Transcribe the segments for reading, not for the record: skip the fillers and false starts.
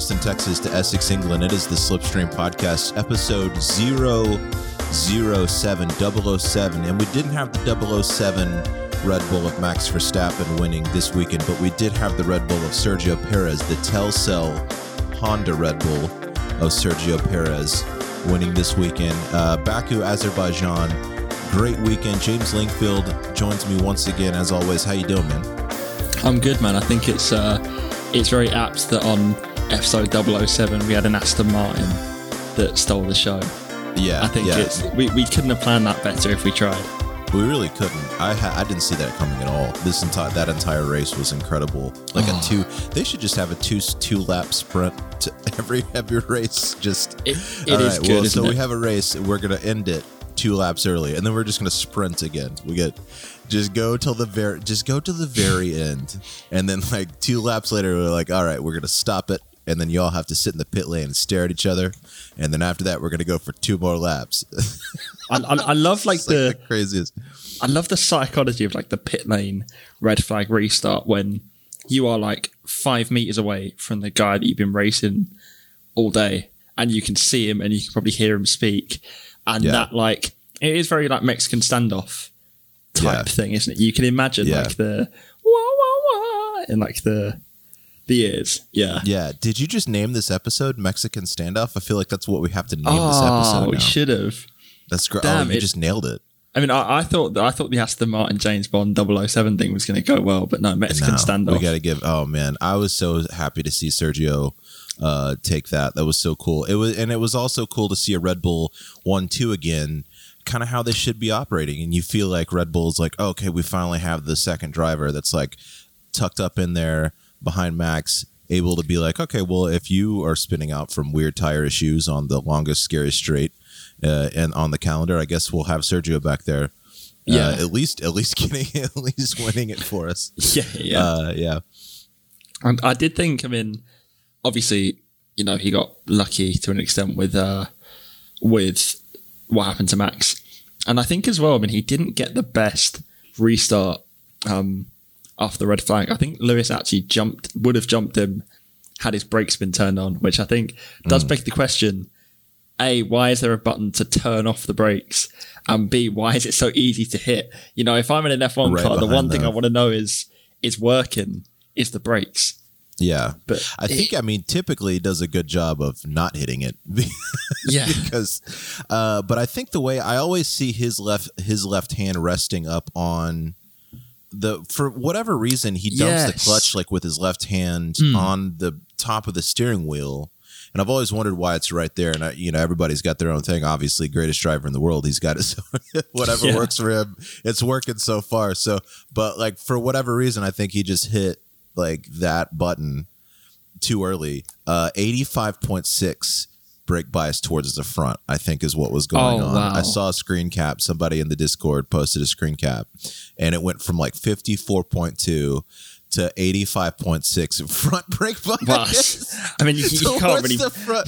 Austin, Texas to Essex, England. It is the Slipstream Podcast, episode 007, 007. And we didn't have the 007 Red Bull of Max Verstappen winning this weekend, but we did have the Red Bull of Sergio Perez, the Telcel Honda Red Bull of Sergio Perez winning this weekend. Baku, Azerbaijan, great weekend. James Lingfield joins me once again, as always. How you doing, man? I'm good, man. I think it's very apt that on episode 007 we had an Aston Martin that stole the show. Yeah, I think we couldn't have planned that better if we tried. We really couldn't. I didn't see that coming at all. That entire race was incredible. Like they should just have a two lap sprint to every race. Just it is good. Well, so we have a race. We're gonna end it 2 laps early, and then we're just gonna sprint again. Just go to the very end, and then like 2 laps later, we're like, all right, we're gonna stop it, and then you all have to sit in the pit lane and stare at each other, and then after that, we're gonna go for 2 more laps. I love like the craziest. I love the psychology of like the pit lane red flag restart when you are like 5 meters away from the guy that you've been racing all day, and you can see him and you can probably hear him speak, and that like it is very like Mexican standoff type thing, isn't it? You can imagine like the wah wah wah and like the ears. Yeah. Did you just name this episode Mexican Standoff? I feel like that's what we have to name this episode. We should have. That's great. Damn, you just nailed it. I mean, I thought the Aston Martin James Bond 007 thing was going to go well, but no, Mexican Standoff. We got to give. Oh man, I was so happy to see Sergio take that. That was so cool. It was also cool to see a Red Bull 1-2 again. Kind of how they should be operating, and you feel like Red Bull's like, oh, okay, we finally have the second driver that's like tucked up in there behind Max, able to be like, okay, well, if you are spinning out from weird tire issues on the longest, scariest straight and on the calendar, I guess we'll have Sergio back there. At least winning it for us. Yeah. And I did think, I mean, obviously, you know, he got lucky to an extent with what happened to Max. And I think as well, I mean, he didn't get the best restart after the red flag. I think Lewis actually would have jumped him had his brakes been turned on, which I think does beg the question, A, why is there a button to turn off the brakes? And B, why is it so easy to hit? You know, if I'm in an F1 car, the one thing I want to know is working, is the brakes. Yeah, but I think typically he does a good job of not hitting it. Because, but I think the way I always see his left hand resting up on for whatever reason he dumps the clutch like with his left hand on the top of the steering wheel, and I've always wondered why it's right there. And everybody's got their own thing. Obviously, greatest driver in the world, he's got it. So whatever works for him, it's working so far. So, but like for whatever reason, I think he just hit like that button too early. 85.6 brake bias towards the front, I think, is what was going on. Wow. I saw a screen cap. Somebody in the Discord posted a screen cap, and it went from like 54.2 to 85.6 front brake bias. Wow. I mean, you can't really. The front?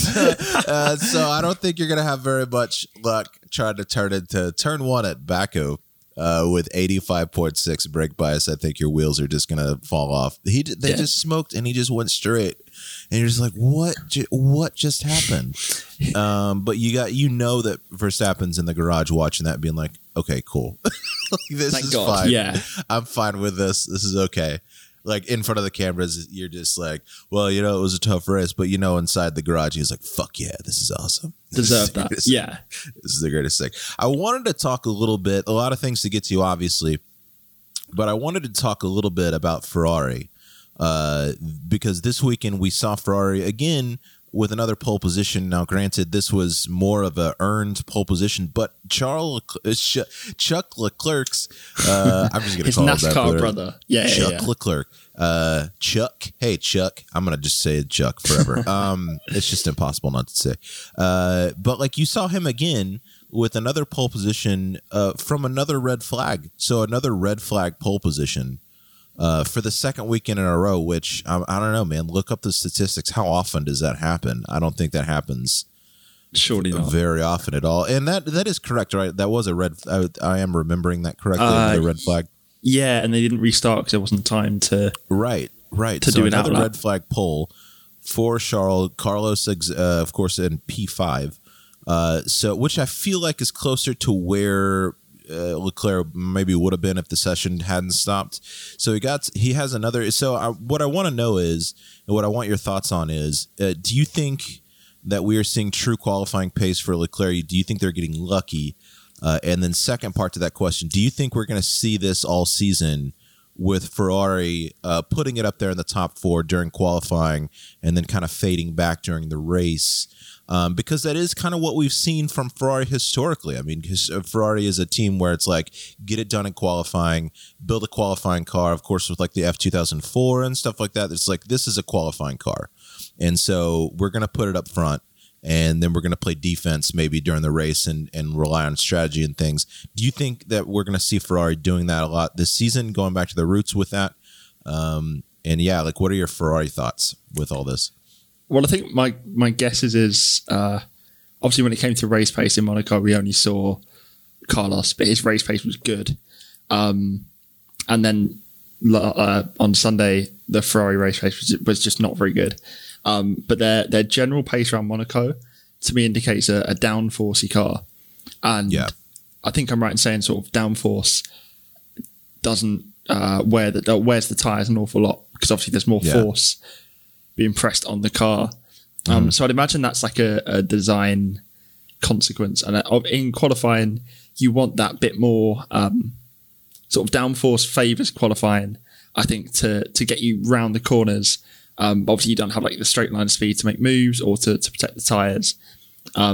So I don't think you're going to have very much luck trying to turn into turn 1 at Baku. With 85.6 brake bias, I think your wheels are just gonna fall off. They just smoked, and he just went straight, and you're just like, what just happened? But you know that Verstappen's in the garage watching that, being like, okay, cool, this is fine. Yeah, I'm fine with this. This is okay. Like in front of the cameras, you're just like, well, it was a tough race, but inside the garage, he's like, fuck yeah, this is awesome. Deserve that. Yeah. This is the greatest thing. I wanted to talk a little bit, a lot of things to get to, obviously, but I wanted to talk a little bit about Ferrari because this weekend we saw Ferrari again with another pole position. Now, granted, this was more of a earned pole position, but Chuck Leclerc's, I'm just going to call him that. His NASCAR brother. Chuck Leclerc. Chuck. Hey, Chuck. I'm going to just say Chuck forever. It's just impossible not to say. But like you saw him again with another pole position from another red flag. So another red flag pole position. For the second weekend in a row, which I don't know, man. Look up the statistics. How often does that happen? I don't think that happens. Surely not very often at all. And that is correct, right? That was a red. I am remembering that correctly. The red flag. Yeah, and they didn't restart because there wasn't time to. Right. To do another red flag pole for Charles, Carlos, of course, in P5. So which I feel like is closer to where Leclerc maybe would have been if the session hadn't stopped. So he has another. So what I want to know is, and what I want your thoughts on is, do you think that we are seeing true qualifying pace for Leclerc? Do you think they're getting lucky? And then second part to that question, do you think we're going to see this all season with Ferrari putting it up there in the top 4 during qualifying and then kind of fading back during the race? Because that is kind of what we've seen from Ferrari historically. I mean, Ferrari is a team where it's like, get it done in qualifying, build a qualifying car, of course, with like the F2004 and stuff like that. It's like, this is a qualifying car. And so we're going to put it up front, and then we're going to play defense maybe during the race and rely on strategy and things. Do you think that we're going to see Ferrari doing that a lot this season, going back to the roots with that? And yeah, like, what are your Ferrari thoughts with all this? Well, I think my guess is obviously when it came to race pace in Monaco, we only saw Carlos, but his race pace was good. And then on Sunday, the Ferrari race pace was just not very good. But their general pace around Monaco, to me, indicates a downforcey car. And yeah. I think I'm right in saying sort of downforce doesn't wears the tyres an awful lot, because obviously there's more force being pressed on the car. So I'd imagine that's like a design consequence. And in qualifying, you want that bit more sort of downforce favours qualifying, I think, to get you round the corners. Obviously, you don't have like the straight line speed to make moves or to protect the tyres. I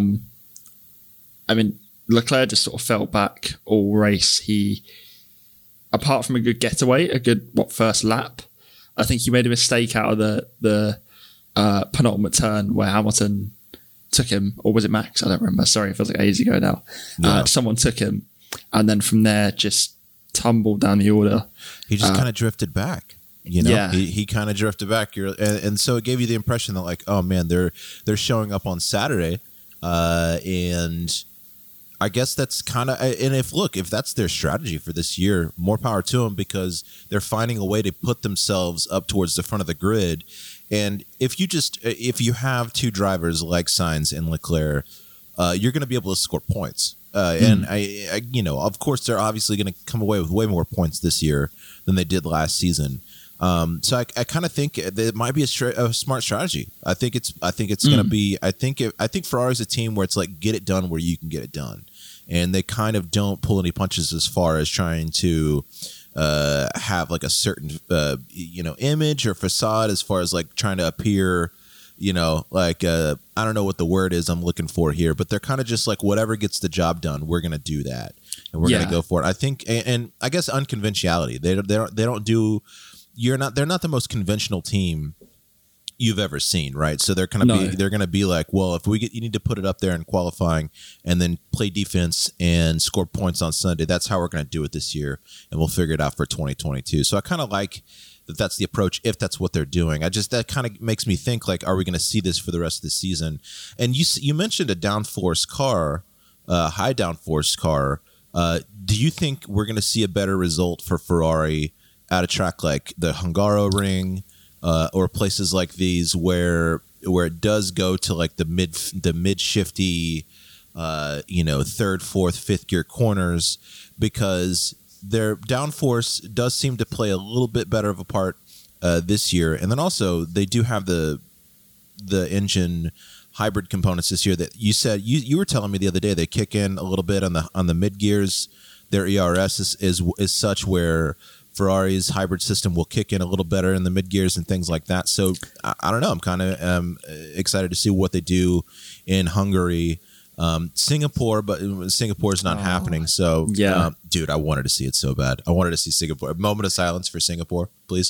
mean, Leclerc just sort of fell back all race. He, apart from a good getaway, a good first lap, I think he made a mistake out of the penultimate turn where Hamilton took him, or was it Max? I don't remember. Sorry, it feels like ages ago now. No. Someone took him, and then from there just tumbled down the order. He just kind of drifted back. You know, yeah. He kind of drifted back. And so it gave you the impression that, like, oh man, they're showing up on Saturday, and I guess that's kind of, and if that's their strategy for this year, more power to them, because they're finding a way to put themselves up towards the front of the grid. And if you have two drivers like Sainz and Leclerc, you're going to be able to score points. And I of course, they're obviously going to come away with way more points this year than they did last season. So I kind of think that it might be a smart strategy. I think it's going to be. I think Ferrari's a team where it's like, get it done where you can get it done, and they kind of don't pull any punches as far as trying to have like a certain image or facade, as far as like trying to appear, like I don't know what the word is I'm looking for here, but they're kind of just like, whatever gets the job done, we're going to do that, and we're going to go for it. I think, and I guess unconventionality. They don't do. They're not the most conventional team you've ever seen, right? So they're going to be like, well, if you need to put it up there in qualifying and then play defense and score points on Sunday, that's how we're going to do it this year, and we'll figure it out for 2022. So I kind of like that that's the approach, if that's what they're doing. That kind of makes me think, like, are we going to see this for the rest of the season? And you mentioned a downforce car, high downforce car. Do you think we're going to see a better result for Ferrari at a track like the Hungaroring, or places like these where it does go to like the mid shifty, third, fourth, fifth gear corners, because their downforce does seem to play a little bit better of a part this year, and then also they do have the engine hybrid components this year that you said you were telling me the other day they kick in a little bit on the mid gears. Their ERS is such where Ferrari's hybrid system will kick in a little better in the mid gears and things like that. So I don't know. I'm kind of excited to see what they do in Hungary, Singapore, but Singapore is not happening. So yeah, dude, I wanted to see it so bad. I wanted to see Singapore. A moment of silence for Singapore, please.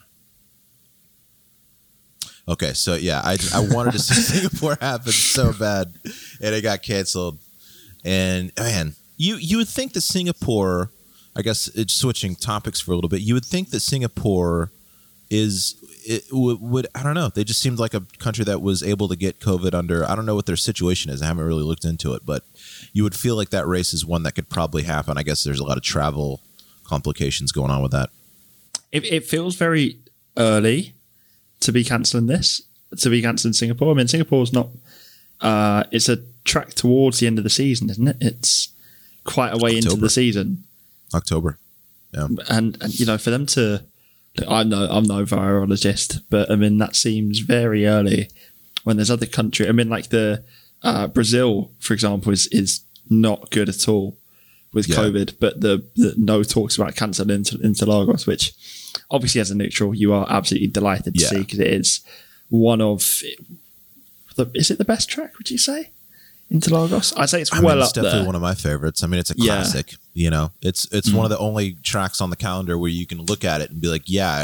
Okay, so yeah, I wanted to see Singapore happen so bad, and it got canceled. And man, you would think that Singapore, I guess it's switching topics for a little bit, you would think that Singapore would I don't know. They just seemed like a country that was able to get COVID under. I don't know what their situation is. I haven't really looked into it, but you would feel like that race is one that could probably happen. I guess there's a lot of travel complications going on with that. It feels very early to be cancelling this. to be cancelled in Singapore? I mean, Singapore's not. It's a track towards the end of the season, isn't it? It's quite a way into the season. October. Yeah. And for them to, I'm no virologist, but I mean that seems very early when there's other countries. I mean, like the Brazil, for example, is not good at all with COVID, but the no talks about cancelling Interlagos, which obviously as a neutral you are absolutely delighted to see, because it is one of is it the best track, would you say? Interlagos? I'd say it's up there. It's definitely one of my favorites. I mean, it's a classic. It's one of the only tracks on the calendar where you can look at it and be like, yeah,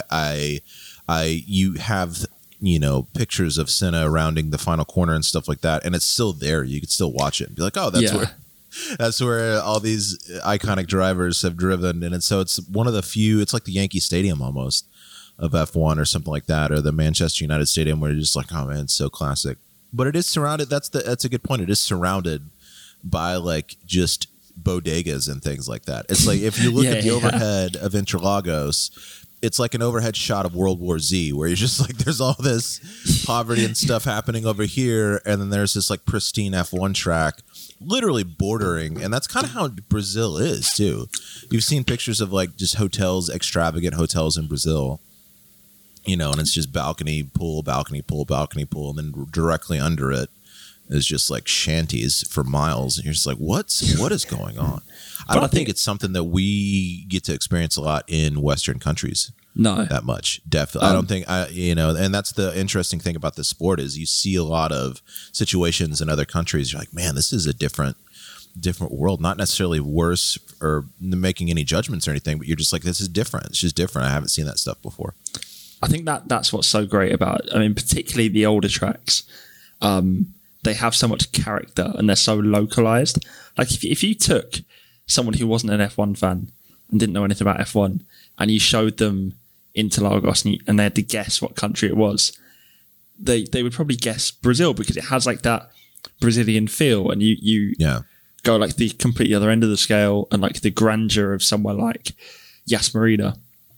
you have pictures of Senna rounding the final corner and stuff like that, and it's still there. You could still watch it and be like, oh, that's where all these iconic drivers have driven. And it's one of the few. It's like the Yankee Stadium almost of F1 or something like that, or the Manchester United Stadium, where you're just like, oh man, it's so classic. But it is surrounded. That's a good point. It is surrounded by like just bodegas and things like that. It's like if you look at the overhead of Interlagos, it's like an overhead shot of World War Z, where you're just like, there's all this poverty and stuff happening over here, and then there's this like pristine F1 track, literally bordering, and that's kind of how Brazil is too. You've seen pictures of like just hotels, extravagant hotels in Brazil. And it's just balcony, pool, balcony, pool, balcony, pool. And then directly under it is just like shanties for miles. And you're just like, what is going on? I don't think it's something that we get to experience a lot in Western countries. No. That much. Definitely. I don't think, and that's the interesting thing about this sport is you see a lot of situations in other countries. You're like, man, this is a different world. Not necessarily worse or making any judgments or anything, but you're just like, this is different. It's just different. I haven't seen that stuff before. I think that's what's so great about it. I mean, particularly the older tracks, they have so much character and they're so localized. Like if you took someone who wasn't an F1 fan and didn't know anything about F1 and you showed them Interlagos and they had to guess what country it was, they would probably guess Brazil, because it has like that Brazilian feel, and you go like the completely other end of the scale and like the grandeur of somewhere like Yas Marina.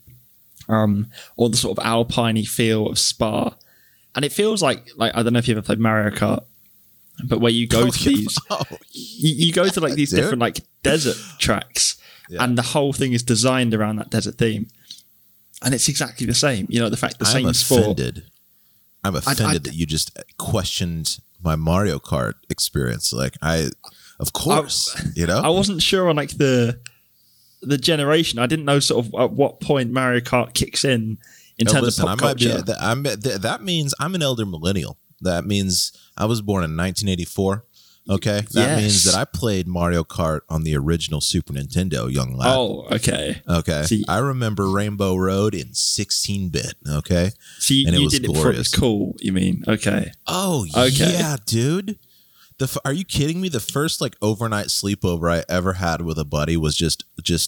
Or the sort of alpine-y feel of Spa. And it feels like I don't know if you ever played Mario Kart, but where you go to these, you go to like these different like desert tracks, and the whole thing is designed around that desert theme. And it's exactly the same. The fact the same sport. I'm offended that you just questioned my Mario Kart experience. Like of course, I wasn't sure on like the generation. I didn't know sort of at what point Mario Kart kicks in terms of pop culture. That means I'm an elder millennial. That means I was born in 1984. Okay, that means that I played Mario Kart on the original Super Nintendo, young lad. Oh, okay. Okay, I remember Rainbow Road in 16-bit. Okay, and you did it before it was cool. You mean okay? Oh, okay. Yeah, dude. Are you kidding me? The first like overnight sleepover I ever had with a buddy was just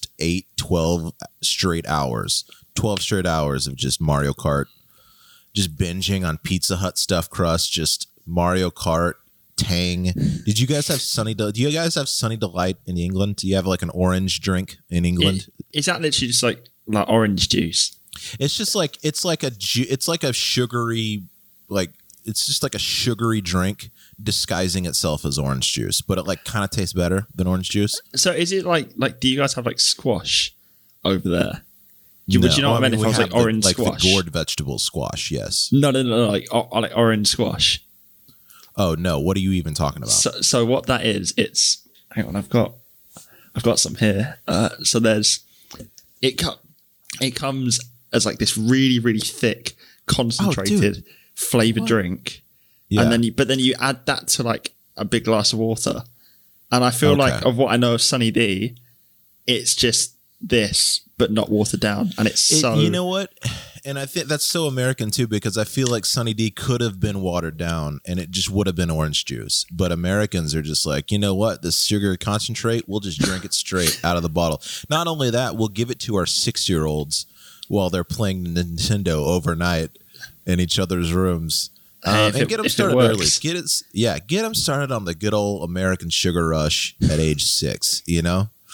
12 straight hours of just Mario Kart, just binging on Pizza Hut stuffed crust, just Mario Kart, Tang. Do you guys have Sunny Delight in England? Do you have like an orange drink in England? Is that literally just like orange juice? It's just like it's like a sugary, like it's just like a sugary drink disguising itself as orange juice, but it like kind of tastes better than orange juice. So is it like do you guys have like squash over there? Would you know what I meant if I was like orange squash? The gourd vegetable squash, yes. No, like orange squash. Oh no, what are you even talking about? So what that is, it's hang on, I've got some here. So there's it comes as like this really, really thick, concentrated flavored drink. Yeah. And then you add that to like a big glass of water. And I feel like of what I know of Sunny D, it's just this, but not watered down. And it's so... You know what? And I think that's so American too, because I feel like Sunny D could have been watered down and it just would have been orange juice. But Americans are just like, you know what? This sugar concentrate, we'll just drink it straight out of the bottle. Not only that, we'll give it to our 6-year-olds while they're playing Nintendo overnight in each other's rooms. And get them started early. Get them started on the good old American sugar rush at age 6,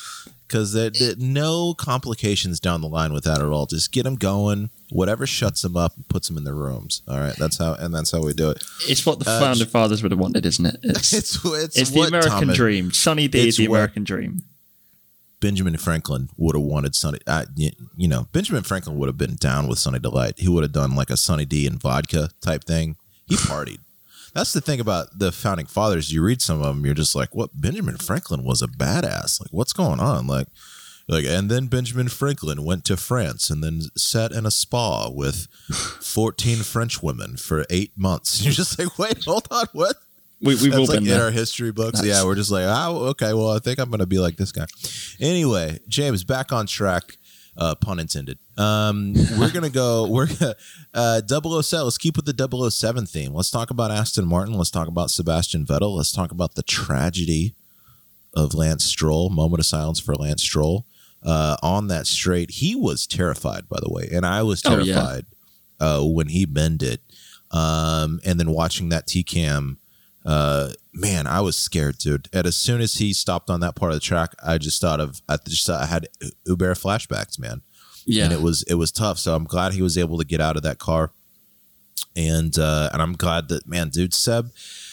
because no complications down the line with that at all. Just get them going. Whatever shuts them up and puts them in their rooms. All right, that's how we do it. It's what the founding fathers would have wanted, isn't it? It's the American dream. Sunny D is the American dream. Benjamin Franklin would have wanted Sunny. Benjamin Franklin would have been down with Sunny Delight. He would have done like a Sunny D and vodka type thing. He partied. That's the thing about the founding fathers. You read some of them, you're just like, what? Benjamin Franklin was a badass. Like, what's going on? Like, and then Benjamin Franklin went to France and then sat in a spa with 14 French women for 8 months. You're just like, wait, hold on, what? We've all been in our history books. Yeah, we're just like, okay, well, I think I'm going to be like this guy. Anyway, James, back on track, pun intended. We're going to go, 007, let's keep with the 007 theme. Let's talk about Aston Martin. Let's talk about Sebastian Vettel. Let's talk about the tragedy of Lance Stroll. Moment of silence for Lance Stroll. On that straight, he was terrified, by the way, and I was terrified when he bended. And then watching that TCam, man, I was scared, dude. And as soon as he stopped on that part of the track, I had Uber flashbacks, man. Yeah, and it was tough. So I'm glad he was able to get out of that car, and I'm glad that, man, dude, Seb,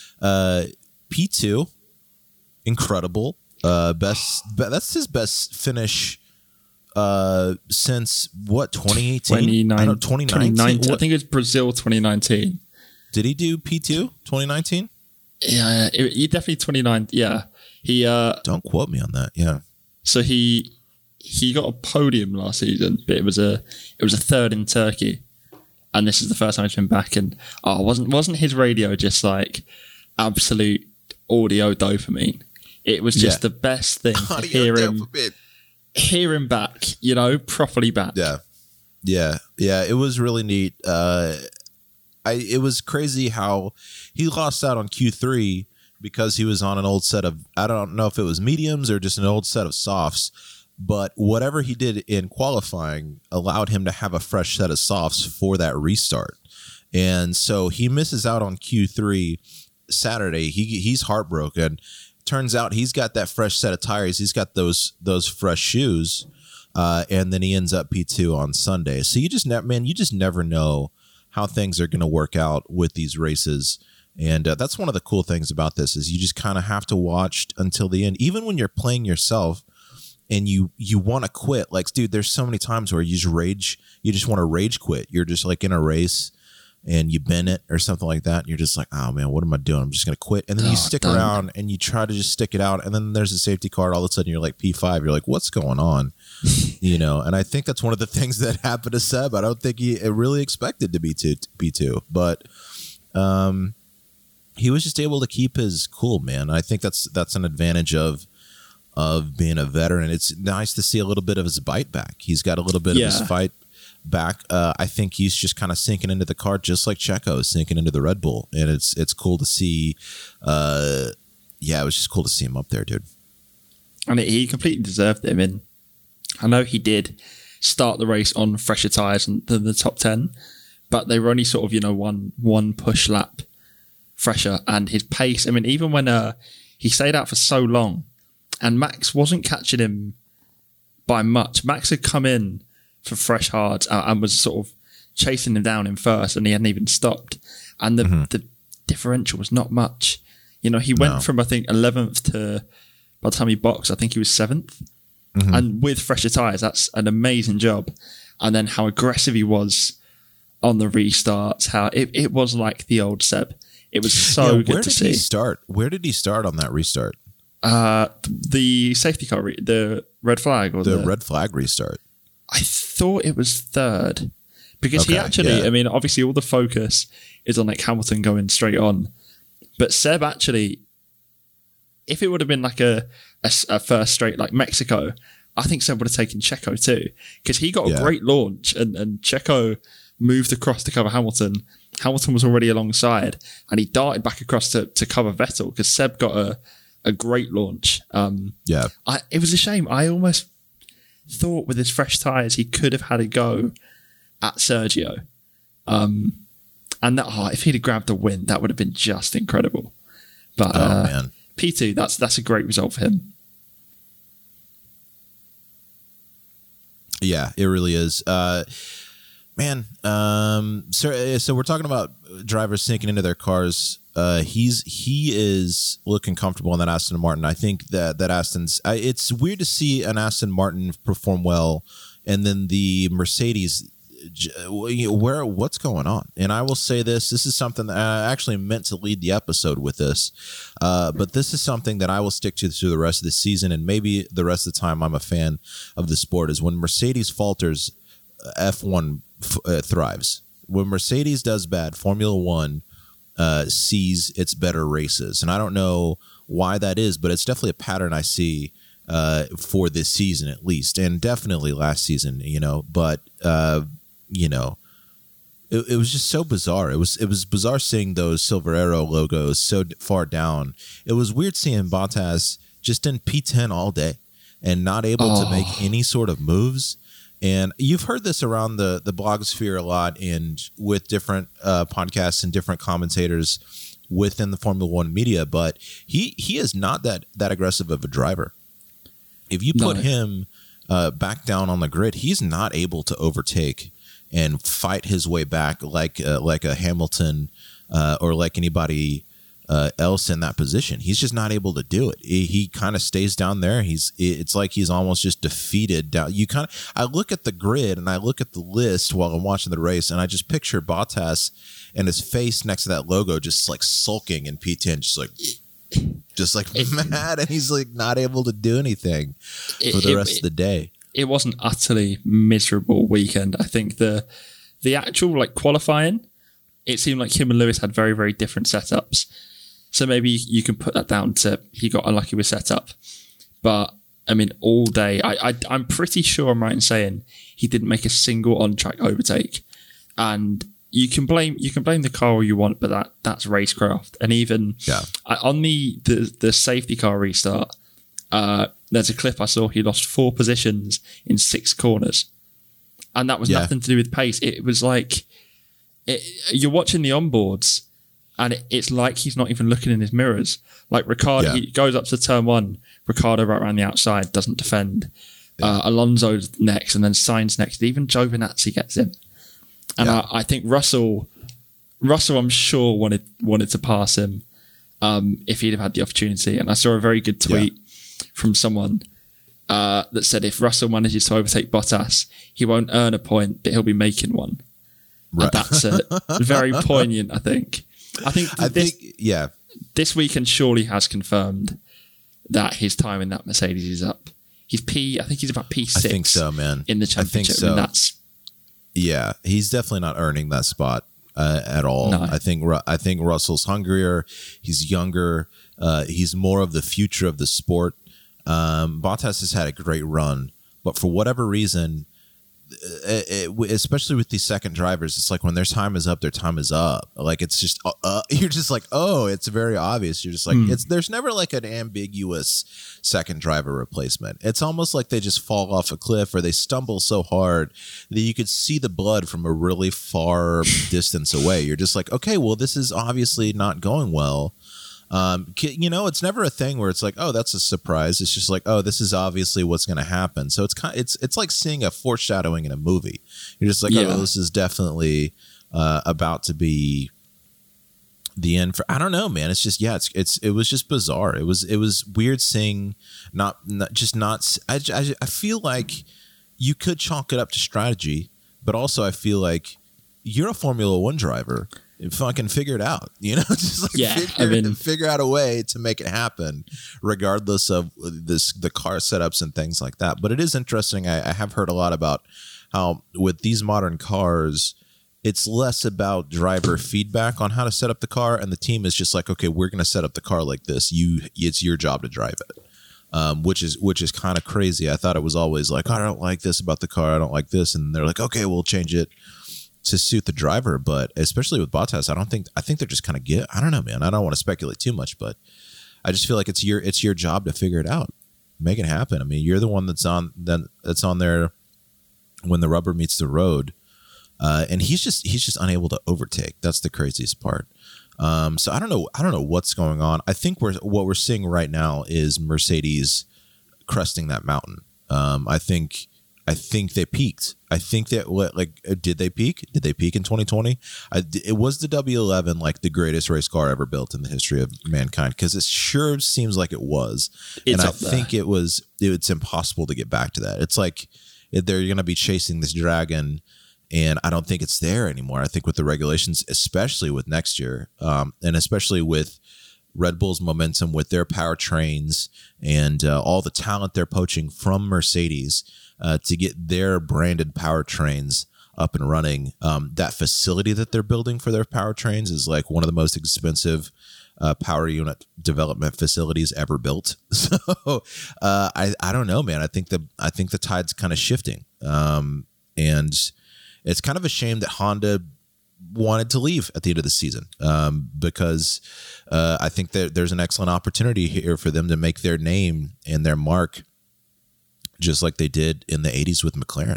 P2, incredible. That's his best finish since what, 2018? 2019. I think it's Brazil 2019. Did he do P2 2019? Yeah, he definitely 29. Yeah, he. Don't quote me on that. Yeah. So he got a podium last season, but it was a third in Turkey, and this is the first time he's been back. And wasn't his radio just like absolute audio dopamine? It was just the best thing to hear him back, properly back. Yeah. It was really neat. It was crazy how he lost out on Q3 because he was on an old set of, I don't know if it was mediums or just an old set of softs, but whatever he did in qualifying allowed him to have a fresh set of softs for that restart. And so he misses out on Q3 Saturday. He's heartbroken. Turns out he's got that fresh set of tires. He's got those fresh shoes. And then he ends up P2 on Sunday. So you just never know how things are going to work out with these races. And that's one of the cool things about this is you just kind of have to watch until the end. Even when you're playing yourself and you want to quit, like, dude, there's so many times where you just want to rage quit. You're just like in a race and you bend it or something like that. And you're just like, oh man, what am I doing? I'm just going to quit. And then you stick around and you try to just stick it out. And then there's a safety car. All of a sudden you're like P5. You're like, what's going on? And I think that's one of the things that happened to Seb. I don't think he really expected to be P2, but he was just able to keep his cool, man. I think that's an advantage of being a veteran. It's nice to see a little bit of his bite back. He's got a little bit of his fight back. I think he's just kind of sinking into the car, just like Checo is sinking into the Red Bull, and it's cool to see. It was just cool to see him up there, dude. And he completely deserved it. I mean, I know he did start the race on fresher tyres than the top 10, but they were only sort of one push lap fresher, and his pace. I mean, even when he stayed out for so long, and Max wasn't catching him by much. Max had come in for fresh hards and was sort of chasing him down in first, and he hadn't even stopped. And the differential was not much. He went from, I think, 11th to, by the time he boxed, I think he was 7th. And with fresher tyres, that's an amazing job. And then how aggressive he was on the restarts, how it was like the old Seb. It was so good to see. Where did he start on that restart? The safety car, the red flag, or the red flag restart. I thought it was third because he actually, I mean, obviously all the focus is on like Hamilton going straight on, but Seb actually, if it would have been like a first straight like Mexico, I think Seb would have taken Checo too, because he got a great launch and Checo moved across to cover Hamilton. Hamilton was already alongside and he darted back across to cover Vettel because Seb got a great launch. It was a shame. I almost thought with his fresh tyres he could have had a go at Sergio. And that if he'd have grabbed the win, that would have been just incredible. But man. P2, that's a great result for him. Yeah, it really is. Man, so we're talking about drivers sinking into their cars. He is looking comfortable in that Aston Martin. I think that Aston's. It's weird to see an Aston Martin perform well, and then the Mercedes. What's going on? And I will say this is something that I actually meant to lead the episode with this, but this is something that I will stick to through the rest of the season, and maybe the rest of the time I'm a fan of the sport, is when Mercedes falters, F1 thrives. When Mercedes does bad, Formula One sees its better races, and I don't know why that is, but it's definitely a pattern I see for this season at least, and definitely last season, but it was just so bizarre. It was bizarre seeing those Silver Arrow logos so far down. It was weird seeing Bottas just in P10 all day and not able to make any sort of moves. And you've heard this around the blogosphere a lot, and with different podcasts and different commentators within the Formula One media, but he is not that aggressive of a driver. If you put him back down on the grid, he's not able to overtake and fight his way back like a Hamilton or like anybody else in that position. He's just not able to do it. He kind of stays down there. It's like he's almost just defeated down. I look at the grid and I look at the list while I'm watching the race, and I just picture Bottas and his face next to that logo, just like sulking in P10, just like mad, and he's like not able to do anything for the rest of the day. It was an utterly miserable weekend. I think the actual qualifying, it seemed like him and Lewis had very, very different setups. So maybe you can put that down to he got unlucky with setup. But I mean, all day, I'm pretty sure I'm right in saying he didn't make a single on-track overtake. And you can blame the car all you want, but that's racecraft. And even on the safety car restart, there's a clip I saw. He lost 4 positions in 6 corners, and that was nothing to do with pace. It was like you're watching the onboards, and it's like he's not even looking in his mirrors. Like Ricciardo, he goes up to turn 1. Ricciardo right around the outside doesn't defend. Alonso's next, and then Sainz next. Even Giovinazzi gets him. And I think Russell, I'm sure wanted to pass him if he'd have had the opportunity. And I saw a very good tweet from someone that said if Russell manages to overtake Bottas, he won't earn a point, but he'll be making one. Right. And that's very poignant, I think. I think this weekend surely has confirmed that his time in that Mercedes is up. I think he's about P6. I think so, man. In the championship. I think so. He's definitely not earning that spot at all. No. I think Russell's hungrier. He's younger. He's more of the future of the sport. Bottas has had a great run, but for whatever reason, especially with these second drivers, it's like when their time is up, their time is up. Like it's just you're just like, oh, it's very obvious. You're just like there's never like an ambiguous second driver replacement. It's almost like they just fall off a cliff or they stumble so hard that you could see the blood from a really far distance away. You're just like, okay, well, this is obviously not going well. It's never a thing where it's like, oh, that's a surprise. It's just like, oh, this is obviously what's going to happen. So it's like seeing a foreshadowing in a movie. You're just like, oh, this is definitely about to be the end for. I don't know, man. It's just it was just bizarre. It was weird seeing I feel like you could chalk it up to strategy, but also I feel like you're a Formula One driver. Fucking figure it out, just like figure out a way to make it happen, regardless of the car setups and things like that. But it is interesting. I have heard a lot about how with these modern cars, it's less about driver feedback on how to set up the car, and the team is just like, okay, we're going to set up the car like this. It's your job to drive it, which is kind of crazy. I thought it was always like, I don't like this about the car. I don't like this, and they're like, okay, we'll change it to suit the driver. But especially with Bottas, I think they're just kind of I don't know, man. I don't want to speculate too much, but I just feel like it's your job to figure it out, make it happen. I mean, you're the one that's on there when the rubber meets the road, and he's just unable to overtake. That's the craziest part. So I don't know what's going on. I think what we're seeing right now is Mercedes cresting that mountain. I think I think they peaked. I think that did they peak? Did they peak in 2020? It was the W11 like the greatest race car ever built in the history of mankind? Because it sure seems like it was. And I think it's impossible to get back to that. It's like they're going to be chasing this dragon, and I don't think it's there anymore. I think with the regulations, especially with next year, and especially with Red Bull's momentum with their powertrains and all the talent they're poaching from Mercedes to get their branded powertrains up and running. That facility that they're building for their powertrains is like one of the most expensive power unit development facilities ever built. So I don't know, man. I think the tide's kind of shifting, and it's kind of a shame that Honda wanted to leave at the end of the season, because I think that there's an excellent opportunity here for them to make their name and their mark just like they did in the 80s with McLaren.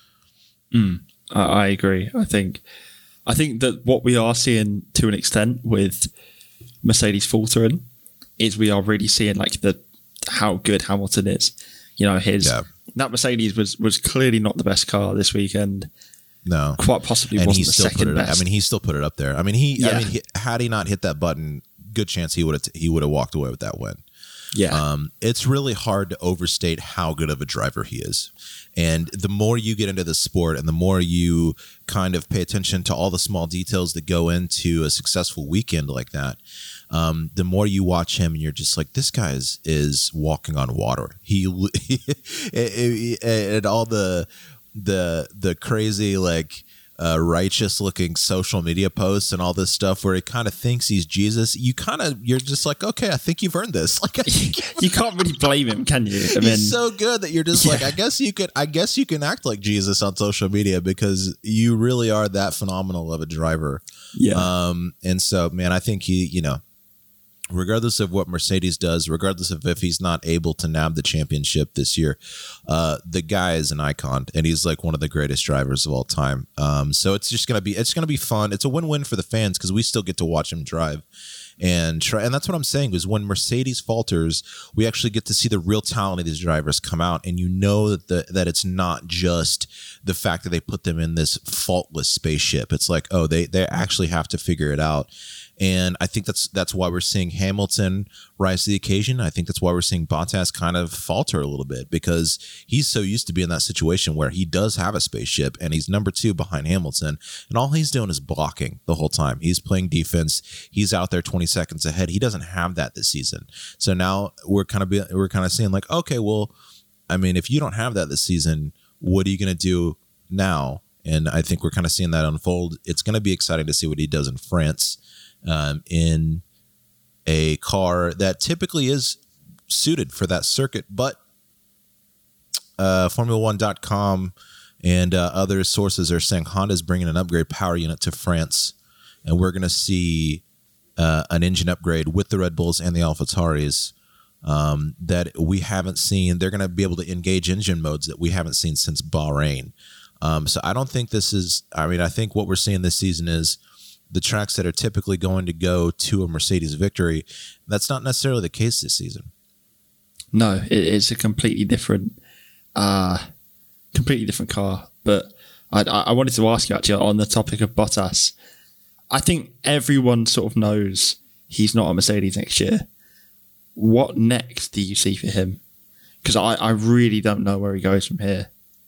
I agree. I think that what we are seeing to an extent with Mercedes faltering is we are really seeing like how good Hamilton is. You know, that Mercedes was clearly not the best car this weekend. No, quite possibly wasn't the second best. I mean, he still put it up there. I mean, had he not hit that button, good chance he would have walked away with that win. Yeah. It's really hard to overstate how good of a driver he is. And the more you get into the sport and the more you kind of pay attention to all the small details that go into a successful weekend like that, the more you watch him and you're just like, this guy is walking on water. And all the crazy, like, righteous looking social media posts and all this stuff where he kind of thinks he's Jesus, you're just like, okay, I think you've earned this. Like, you can't really blame him, can you? He's so good that you're just like, I guess you can act like Jesus on social media because you really are that phenomenal of a driver. Yeah. And so, man, I think regardless of what Mercedes does, regardless of if he's not able to nab the championship this year, the guy is an icon, and he's like one of the greatest drivers of all time. So it's going to be fun. It's a win-win for the fans because we still get to watch him drive and try. And that's what I'm saying is when Mercedes falters, we actually get to see the real talent of these drivers come out, and you know that it's not just the fact that they put them in this faultless spaceship. It's like, oh, they actually have to figure it out. And I think that's why we're seeing Hamilton rise to the occasion. I think that's why we're seeing Bottas kind of falter a little bit because he's so used to being in that situation where he does have a spaceship and he's number 2 behind Hamilton. And all he's doing is blocking the whole time. He's playing defense. He's out there 20 seconds ahead. He doesn't have that this season. So now we're kind of saying like, okay, well, I mean, if you don't have that this season, what are you going to do now? And I think we're kind of seeing that unfold. It's going to be exciting to see what he does in France. In a car that typically is suited for that circuit, but Formula1.com and other sources are saying Honda's bringing an upgrade power unit to France, and we're going to see an engine upgrade with the Red Bulls and the AlphaTauris that we haven't seen. They're going to be able to engage engine modes that we haven't seen since Bahrain. So I don't think this is. I mean, I think what we're seeing this season is the tracks that are typically going to go to a Mercedes victory. That's not necessarily the case this season. No, it's a completely different car. But I wanted to ask you actually on the topic of Bottas. I think everyone sort of knows he's not a Mercedes next year. What next do you see for him? Because I really don't know where he goes from here.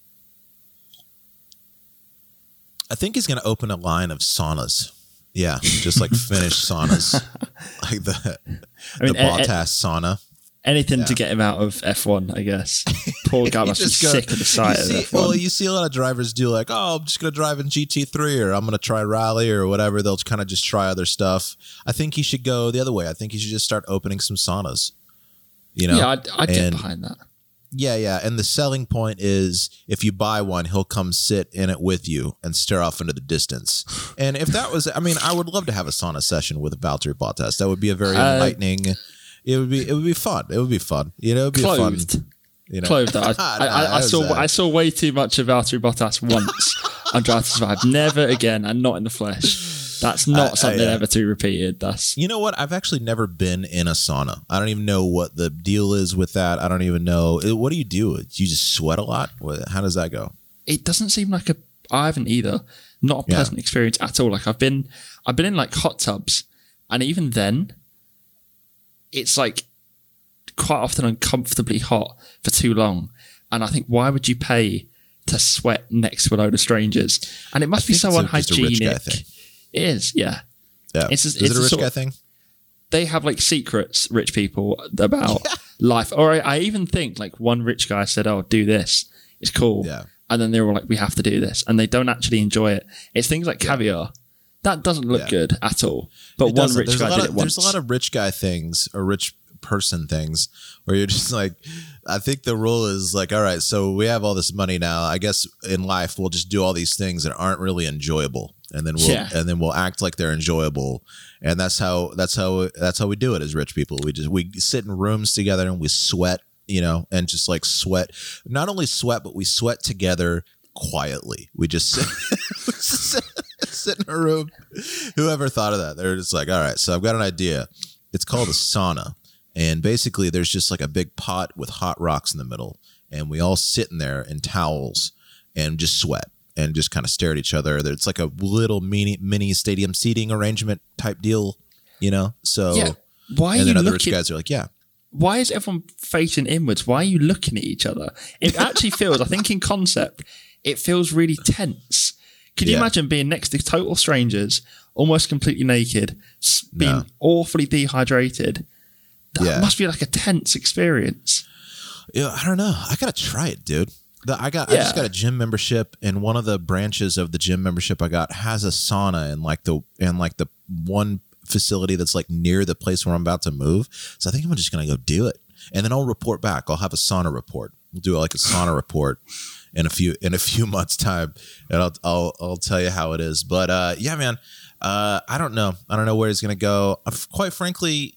I think he's going to open a line of saunas. Yeah, just like Finnish saunas, like the Bottas sauna. Anything to get him out of F1, I guess. Poor guy must be sick of the sight of F1. Well, you see a lot of drivers do like, oh, I'm just going to drive in GT3 or I'm going to try rally or whatever. They'll kind of just try other stuff. I think he should go the other way. I think he should just start opening some saunas. You know? Yeah, I'd get behind that. Yeah. And the selling point is if you buy one, he'll come sit in it with you and stare off into the distance. And if that was, I mean, I would love to have a sauna session with Valtteri Bottas. That would be a very enlightening. It would be fun. It would be fun. You know, it'd be clothed. fun. You know? Clothed. I saw way too much of Valtteri Bottas once on Drive to Survive. Never again, and not in the flesh. That's not something ever to be repeated. That's you know what? I've actually never been in a sauna. I don't even know what the deal is with that. I don't even know. What do? You just sweat a lot? How does that go? It doesn't seem like I haven't either. Not a pleasant experience at all. Like I've been in like hot tubs, and even then, it's like quite often uncomfortably hot for too long. And I think, why would you pay to sweat next to a load of strangers? And it must be so unhygienic. Just a rich guy thing. It is, yeah. Is it a rich guy thing? They have like secrets, rich people, about life. Or I even think like one rich guy said, "Oh, do this. It's cool." Yeah. And then they were like, "We have to do this," and they don't actually enjoy it. It's things like caviar. That doesn't look good at all. But one rich guy did it once. There's a lot of rich guy things or rich person things where you're just like, I think the rule is like, all right, so we have all this money now. I guess in life we'll just do all these things that aren't really enjoyable, and then we'll act like they're enjoyable, and that's how we do it as rich people. We sit in rooms together and we sweat, and just like sweat. Not only sweat, but we sweat together quietly. We just sit in a room. Whoever thought of that? They're just like, all right, so I've got an idea. It's called a sauna. And basically, there's just like a big pot with hot rocks in the middle. And we all sit in there in towels and just sweat and just kind of stare at each other. It's like a little mini stadium seating arrangement type deal, So, why? And then other rich guys are like, yeah. Why is everyone facing inwards? Why are you looking at each other? It actually feels, I think in concept, it feels really tense. Could you imagine being next to total strangers, almost completely naked, being awfully dehydrated? That must be like a tense experience. Yeah, I don't know. I gotta try it, dude. I just got a gym membership, and one of the branches of the gym membership I got has a sauna in like the one facility that's like near the place where I'm about to move. So I think I'm just gonna go do it, and then I'll report back. I'll have a sauna report. We'll do like a sauna report in a few months' time, and I'll tell you how it is. But yeah, man, I don't know. I don't know where he's gonna go. Quite frankly,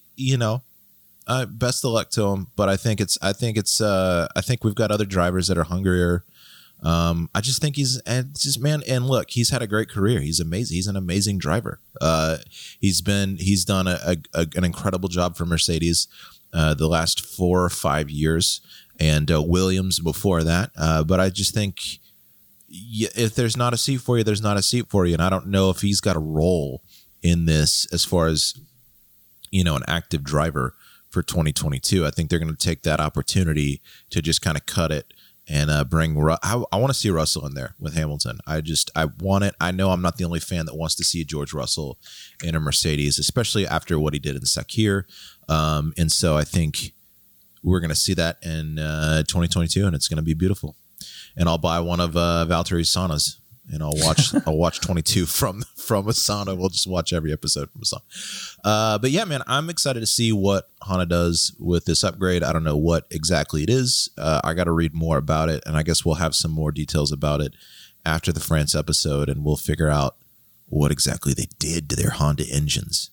best of luck to him, but I think we've got other drivers that are hungrier. I just think and look, he's had a great career. He's amazing. He's an amazing driver. He's done an incredible job for Mercedes, the last 4 or 5 years, and Williams before that. But I just think if there's not a seat for you, there's not a seat for you. And I don't know if he's got a role in this as far as, an active driver for 2022. I think they're going to take that opportunity to just kind of cut it and bring. I want to see Russell in there with Hamilton. I want it. I know I'm not the only fan that wants to see George Russell in a Mercedes, especially after what he did in Sakir. And so I think we're going to see that in 2022, and it's going to be beautiful. And I'll buy one of Valtteri's saunas. And I'll watch 22 from a sauna. We'll just watch every episode from a sauna. But yeah, man, I'm excited to see what Honda does with this upgrade. I don't know what exactly it is. I got to read more about it, and I guess we'll have some more details about it after the France episode, and we'll figure out what exactly they did to their Honda engines.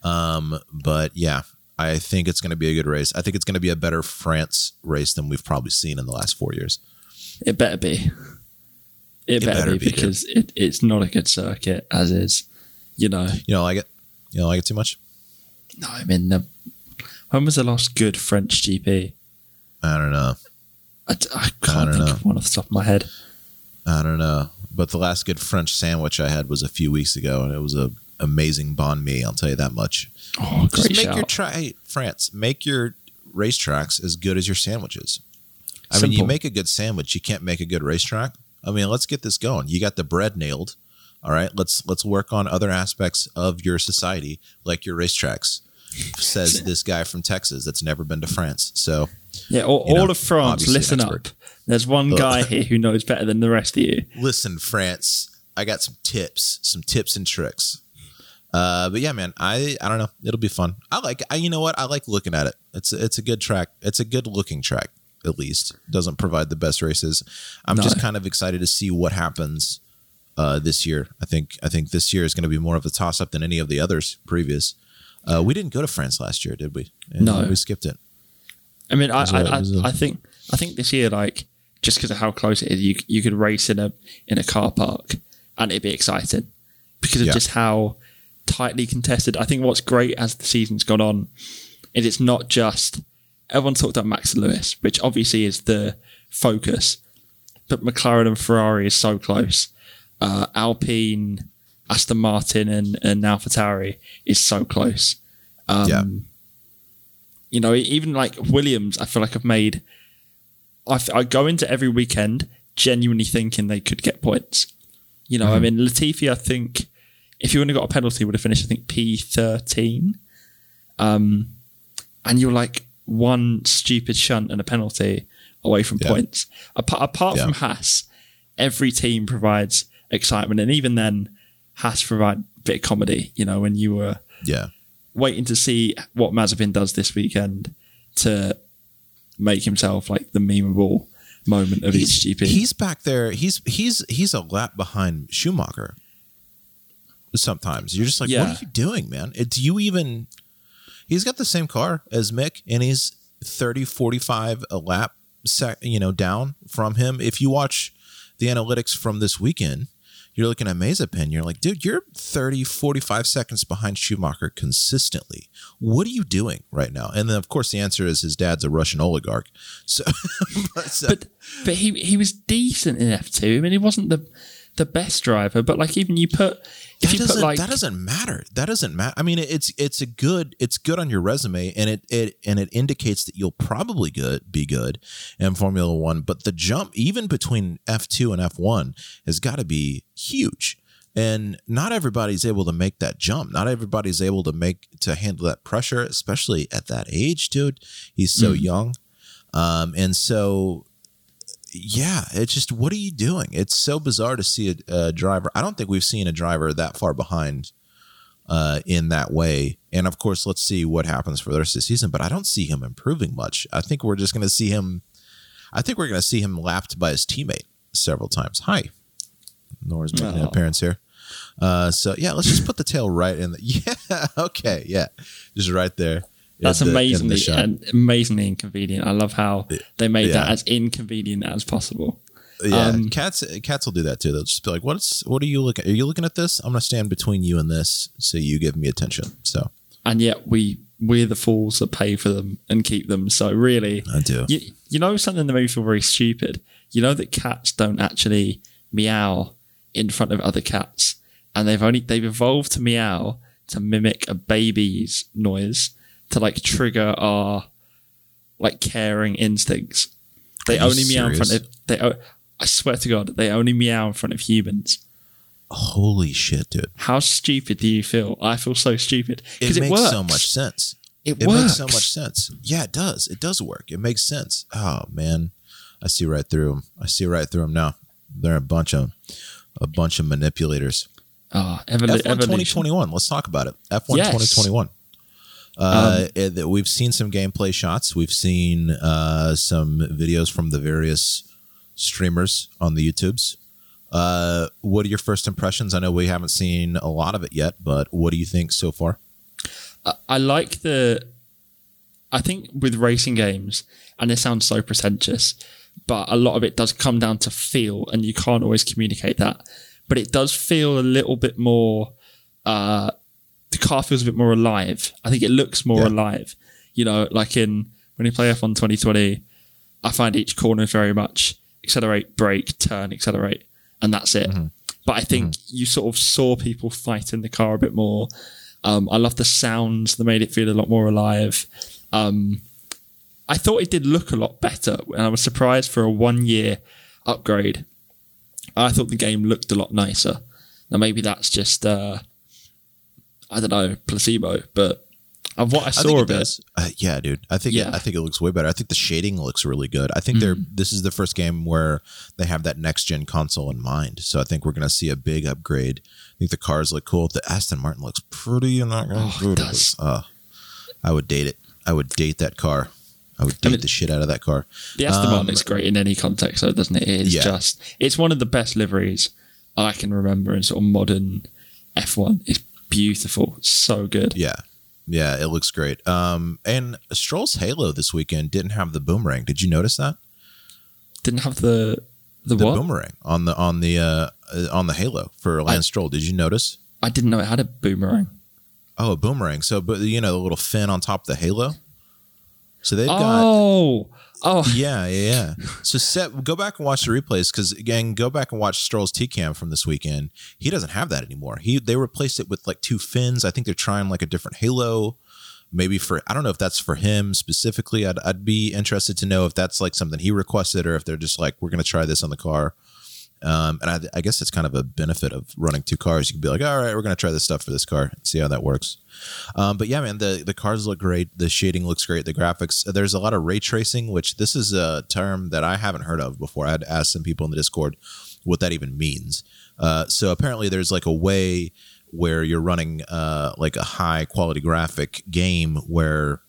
But yeah, I think it's going to be a good race. I think it's going to be a better France race than we've probably seen in the last 4 years. It better be. It better be because it's not a good circuit as is, You don't like it? You don't like it too much? No, I mean, when was the last good French GP? I don't know. I can't think of one off the top of my head. I don't know. But the last good French sandwich I had was a few weeks ago, and it was an amazing banh mi, I'll tell you that much. Oh, great shout. France, make your racetracks as good as your sandwiches. I mean, you make a good sandwich, you can't make a good racetrack. I mean, let's get this going. You got the bread nailed. All right, let's work on other aspects of your society, like your racetracks, says this guy from Texas that's never been to France. So, yeah, all of France, listen up. There's one guy here who knows better than the rest of you. Listen, France, I got some tips and tricks. But yeah, man, I don't know. It'll be fun. You know what? I like looking at it. It's a good track. It's a good looking track. At least doesn't provide the best races. I'm just kind of excited to see what happens this year. I think this year is going to be more of a toss up than any of the others previous. We didn't go to France last year, did we? No, we skipped it. I mean, I think this year, like, just because of how close it is, you could race in a car park and it'd be exciting because of just how tightly contested. I think what's great as the season's gone on is it's not just everyone talked about Max and Lewis, which obviously is the focus, but McLaren and Ferrari is so close. Alpine, Aston Martin, and AlphaTauri is so close. You know, even like Williams, I feel like I go into every weekend genuinely thinking they could get points. You know, I mean, Latifi, I think, if he wouldn't have got a penalty, would have finished, I think, P13. And you're like one stupid shunt and a penalty away from points. Apart from Haas, every team provides excitement. And even then, Haas provide a bit of comedy, you know, when you were waiting to see what Mazepin does this weekend to make himself like the memeable moment of each GP. He's back there. He's a lap behind Schumacher. Sometimes you're just like, what are you doing, man? Do you even? He's got the same car as Mick, and he's 30, 45 a lap, down from him. If you watch the analytics from this weekend, you're looking at Mazepin, you're like, dude, you're 30, 45 seconds behind Schumacher consistently. What are you doing right now? And then, of course, the answer is his dad's a Russian oligarch. So, but he was decent in F2. I mean, he wasn't the best driver, but like even that doesn't matter. That doesn't matter. I mean, it's good on your resume, and it indicates that you'll probably be good in Formula One. But the jump, even between F2 and F1, has got to be huge. And not everybody's able to make that jump. Not everybody's able to handle that pressure, especially at that age, dude. He's so young, and so. Yeah, it's just, what are you doing? It's so bizarre to see a driver. I don't think we've seen a driver that far behind in that way. And of course, let's see what happens for the rest of the season. But I don't see him improving much. I think we're just going to see him. I think we're going to see him lapped by his teammate several times. Hi, Nora's making an appearance here. So yeah, let's just put the tail right in. Okay, just right there. That's amazingly inconvenient. I love how they made that as inconvenient as possible. Yeah, cats will do that too. They'll just be like, "What are you looking? Are you looking at this? I'm going to stand between you and this, so you give me attention." So, and yet we're the fools that pay for them and keep them. So really, I do. You know something that made me feel very stupid. You know that cats don't actually meow in front of other cats, and they've evolved to meow to mimic a baby's noise, to like trigger our like caring instincts. They only meow in front of I swear to God, they only meow in front of humans. Holy shit, dude. How stupid do you feel? I feel so stupid. It makes so much sense. It makes so much sense. Yeah, it does. It does work. It makes sense. Oh man. I see right through them. Now. They're a bunch of manipulators. F1 2021. Let's talk about it. F1 2021. We've seen some gameplay shots. We've seen some videos from the various streamers on the YouTubes. What are your first impressions? I know we haven't seen a lot of it yet, but what do you think so far? I think with racing games, and this sounds so pretentious, but a lot of it does come down to feel, and you can't always communicate that. But it does feel a little bit more... the car feels a bit more alive. I think it looks more alive. You know, like when you play F1 2020, I find each corner very much accelerate, brake, turn, accelerate, and that's it. Mm-hmm. But I think you sort of saw people fight in the car a bit more. I love the sounds that made it feel a lot more alive. I thought it did look a lot better, and I was surprised for a 1-year upgrade. I thought the game looked a lot nicer. Now maybe that's just... I don't know, placebo, but of what I saw of it. Yeah, dude. I think it looks way better. I think the shading looks really good. I think this is the first game where they have that next gen console in mind. So I think we're going to see a big upgrade. I think the cars look cool. The Aston Martin looks pretty. I'm not going to. It does. I would date it. I would date that car. I would date the shit out of that car. The Aston Martin looks great in any context, though, doesn't it? It's one of the best liveries I can remember in sort of modern F1. It's beautiful. So good. Yeah, it looks great. And Stroll's Halo this weekend didn't have the boomerang. Did you notice that? Didn't have the what? Boomerang on the Halo for Lance Stroll. Did you notice? I didn't know it had a boomerang. Oh, a boomerang. So, but the little fin on top of the halo. So they've got. Yeah. So go back and watch the replays because again, go back and watch Stroll's TCAM from this weekend. He doesn't have that anymore. They replaced it with like 2 fins. I think they're trying like a different halo. Maybe I don't know if that's for him specifically. I'd be interested to know if that's like something he requested or if they're just like, we're going to try this on the car. And I guess it's kind of a benefit of running 2 cars. You can be like, all right, we're going to try this stuff for this car and see how that works. But yeah, man, the cars look great. The shading looks great. The graphics, there's a lot of ray tracing, which this is a term that I haven't heard of before. I had to ask some people in the Discord what that even means. So apparently there's like a way where you're running like a high quality graphic game where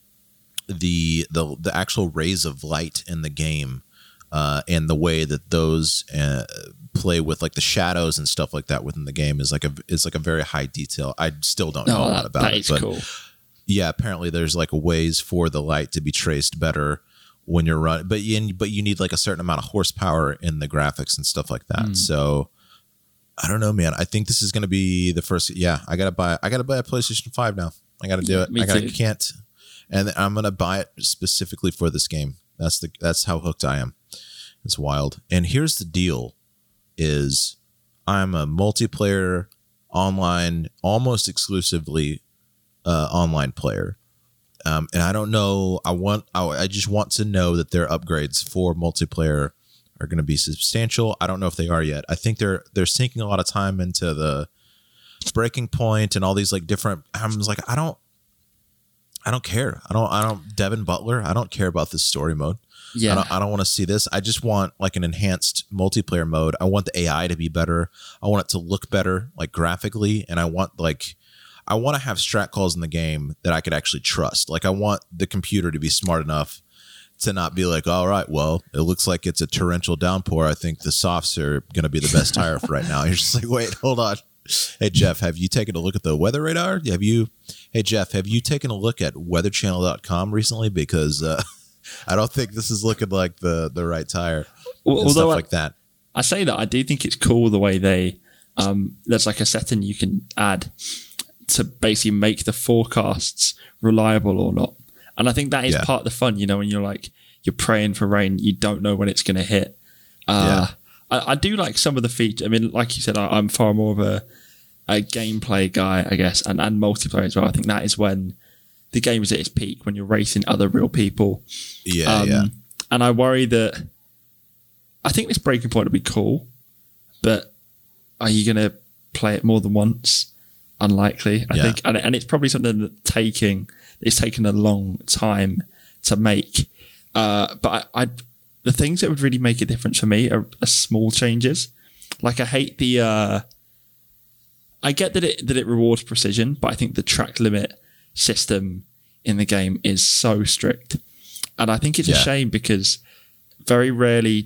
the actual rays of light in the game and the way that those play with like the shadows and stuff like that within the game is like a very high detail. I still don't know a lot about it, but cool. Yeah, apparently there's like ways for the light to be traced better when you're running, but you need like a certain amount of horsepower in the graphics and stuff like that. So I don't know, man. I think this is going to be the first. Yeah, I gotta buy a PlayStation 5 now. I gotta do it. Can't, and I'm gonna buy it specifically for this game. That's how hooked I am. It's wild. And here's the deal: is I'm a multiplayer online, almost exclusively online player, and I don't know. I just want to know that their upgrades for multiplayer are going to be substantial. I don't know if they are yet. I think they're sinking a lot of time into the Breaking Point and all these like different. I'm just like, I don't care. I don't Devin Butler. I don't care about this story mode. Yeah. I don't want to see this. I just want like an enhanced multiplayer mode. I want the AI to be better. I want it to look better, like graphically. And I want to have strat calls in the game that I could actually trust. Like I want the computer to be smart enough to not be like, all right, well, it looks like it's a torrential downpour. I think the softs are going to be the best tire for right now. You're just like, wait, hold on. Hey, Jeff, have you taken a look at the weather radar? Hey, Jeff, have you taken a look at weatherchannel.com recently? Because I don't think this is looking like the right tire. And stuff like that. I say that I do think it's cool the way they there's like a setting you can add to basically make the forecasts reliable or not. And I think that is part of the fun, when you're praying for rain, you don't know when it's going to hit. I do like some of the features. I mean, like you said, I'm far more of a gameplay guy, I guess, and multiplayer as well. I think that is when the game is at its peak, when you're racing other real people. And I worry that I think this Breaking Point would be cool, but are you going to play it more than once? Unlikely, I think. And it's probably something that it's taken a long time to make. But the things that would really make a difference for me are small changes. Like I hate the. I get that it rewards precision, but I think the track limit system in the game is so strict, and I think it's a shame because very rarely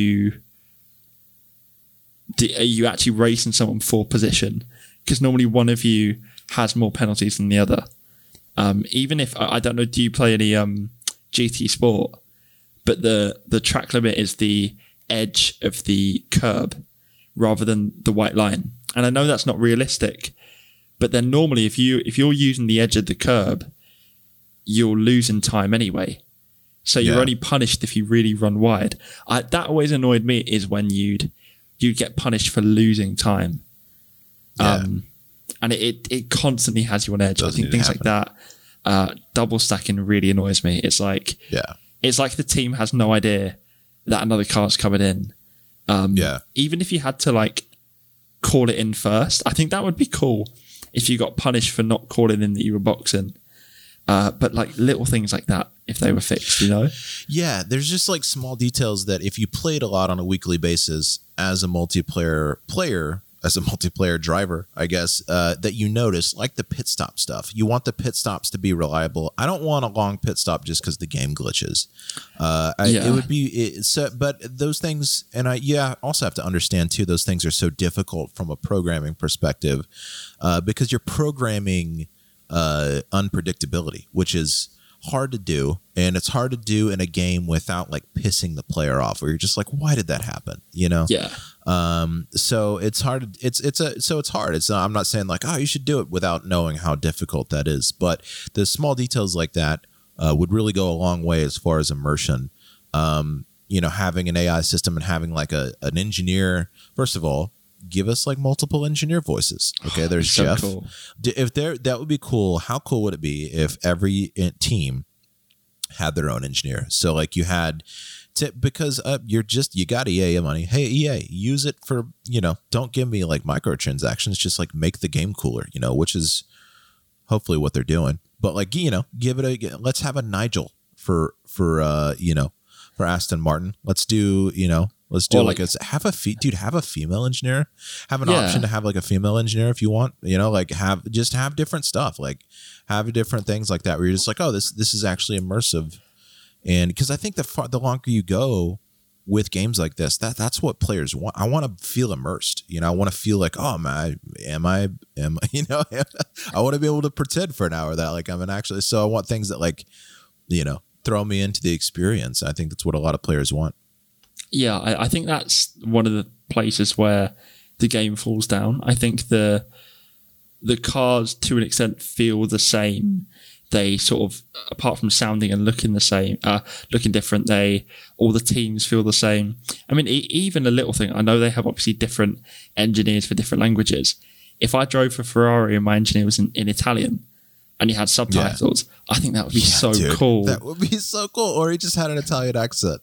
are you actually racing someone for position, because normally one of you has more penalties than the other. Even if I don't know, do you play any GT Sport? But the track limit is the edge of the curb rather than the white line. And I know that's not realistic, but then normally if you're using the edge of the curb, you're losing time anyway. So you're only punished if you really run wide. That always annoyed me, is when you'd get punished for losing time. And it constantly has you on edge. I think things like that, double stacking really annoys me. It's like the team has no idea that another car's coming in. Even if you had to like call it in first, I think that would be cool if you got punished for not calling in that you were boxing. But like little things like that, if they were fixed, Yeah, there's just like small details that if you played a lot on a weekly basis as a multiplayer driver, I guess, that you notice, like the pit stop stuff. You want the pit stops to be reliable. I don't want a long pit stop just because the game glitches. It would be but those things, and I also have to understand too, those things are so difficult from a programming perspective, because you're programming unpredictability, which is hard to do, and it's hard to do in a game without like pissing the player off, where you're just like, why did that happen? You know? Yeah. So it's hard. It's hard. I'm not saying like, oh, you should do it without knowing how difficult that is, but the small details like that would really go a long way as far as immersion. Having an AI system and having like an engineer, first of all, give us like multiple engineer voices. Okay, there's so Jeff. Cool. If that would be cool. How cool would it be if every team had their own engineer? So like you had because you got EA money. Hey EA, use it for, don't give me like microtransactions. Just like make the game cooler. Which is hopefully what they're doing. But like give it let's have a Nigel for Aston Martin. Let's do have a female engineer. Have an option to have like a female engineer if you want. Have different stuff. Like have different things like that where you're just like, oh, this is actually immersive. And because I think the longer you go with games like this, that's what players want. I want to feel immersed. I want to feel like, oh, am I I want to be able to pretend for an hour that like I'm an actually. So I want things that like, throw me into the experience. I think that's what a lot of players want. Yeah, I think that's one of the places where the game falls down. I think the cars, to an extent, feel the same. They sort of, apart from sounding and looking different, all the teams feel the same. I mean, even a little thing, I know they have obviously different engineers for different languages. If I drove for Ferrari and my engineer was in Italian, and he had subtitles, I think that would be cool. That would be so cool. Or he just had an Italian accent,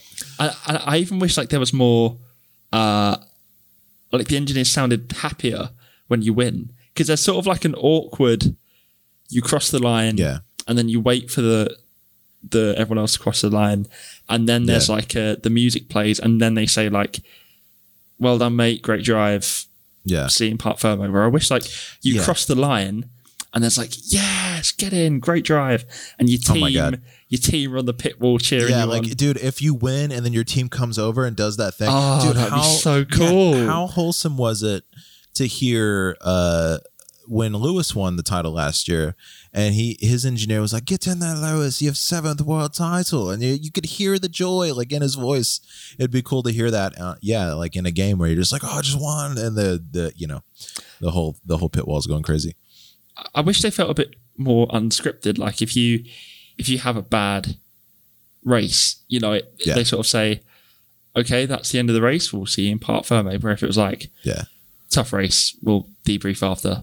I even wish like there was more, like the engineers sounded happier when you win. Because there's sort of like an awkward, you cross the line, and then you wait for the everyone else to cross the line, and then there's like the music plays, and then they say like, well done mate, great drive, see you in Parc Fermé. Where I wish like you cross the line, and there's like, yes, get in, great drive. And your team are on the pit wall cheering you on. Dude, if you win and then your team comes over and does that thing. Oh, dude, that'd be so cool. Yeah, how wholesome was it to hear when Lewis won the title last year and his engineer was like, get in there, Lewis, you have 7th world title. And you could hear the joy like in his voice. It'd be cool to hear that. Like in a game where you're just like, oh, I just won. And the whole pit wall's going crazy. I wish they felt a bit more unscripted. Like if you have a bad race, they sort of say, okay, that's the end of the race. We'll see you in Parc Fermé. Where if it was like, tough race, we'll debrief after.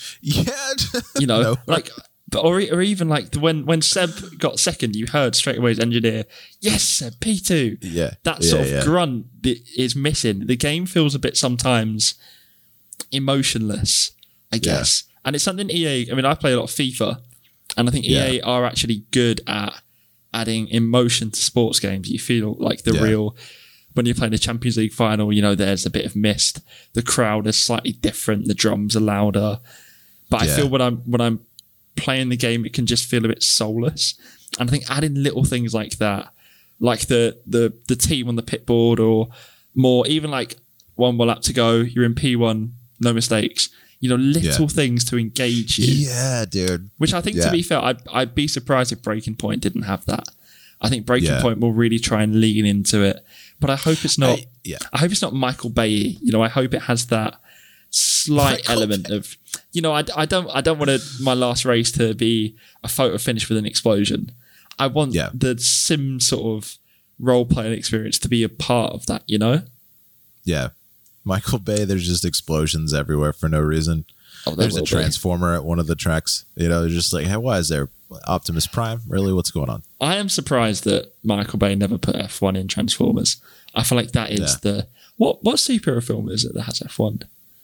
No. Like, or even like when Seb got second, you heard straight away his engineer, yes, Seb, P2. Yeah. That sort of grunt is missing. The game feels a bit sometimes emotionless, I guess. Yeah. And it's something EA, I mean, I play a lot of FIFA, and I think EA are actually good at adding emotion to sports games. You feel like the real, when you're playing the Champions League final, there's a bit of mist. The crowd is slightly different. The drums are louder. But I feel when I'm playing the game, it can just feel a bit soulless. And I think adding little things like that, like the team on the pit board, or more, even like one more lap to go, you're in P1, no mistakes. Little things to engage you. Yeah, dude. Which I think, to be fair, I'd be surprised if Breaking Point didn't have that. I think Breaking Point will really try and lean into it. But I hope it's not. I hope it's not Michael Bay. I hope it has that slight element of. I don't want my last race to be a photo finish with an explosion. I want the sim sort of role playing experience to be a part of that. Yeah. Michael Bay, there's just explosions everywhere for no reason. There's a transformer at one of the tracks. They're just like, hey, why is there Optimus Prime? Really? What's going on? I am surprised that Michael Bay never put F1 in Transformers. I feel like that is the... What superhero film is it that has F1?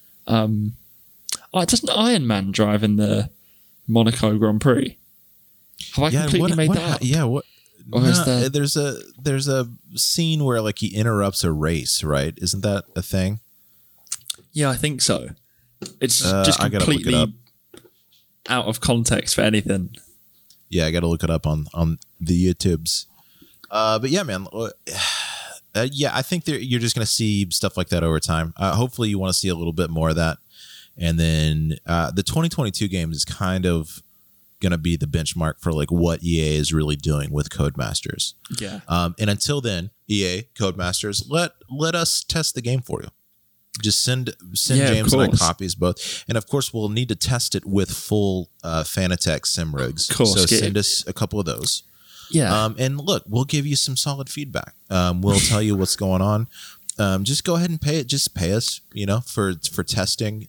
Doesn't Iron Man drive in the Monaco Grand Prix? Have I completely made that up? Yeah, what... There's a scene where like he interrupts a race, right? Isn't that a thing? Yeah, I think so. It's just completely out of context for anything. Yeah, I got to look it up on the YouTubes. But yeah, man. I think you're just going to see stuff like that over time. Hopefully you want to see a little bit more of that. And then the 2022 game is kind of going to be the benchmark for like what EA is really doing with Codemasters. Yeah. And until then, EA, Codemasters, let us test the game for you. Just send James and I copies both. And of course, we'll need to test it with full Fanatec sim rigs. So send us a couple of those. Yeah. And look, we'll give you some solid feedback. We'll tell you what's going on. Just go ahead and pay it. Just pay us, for testing.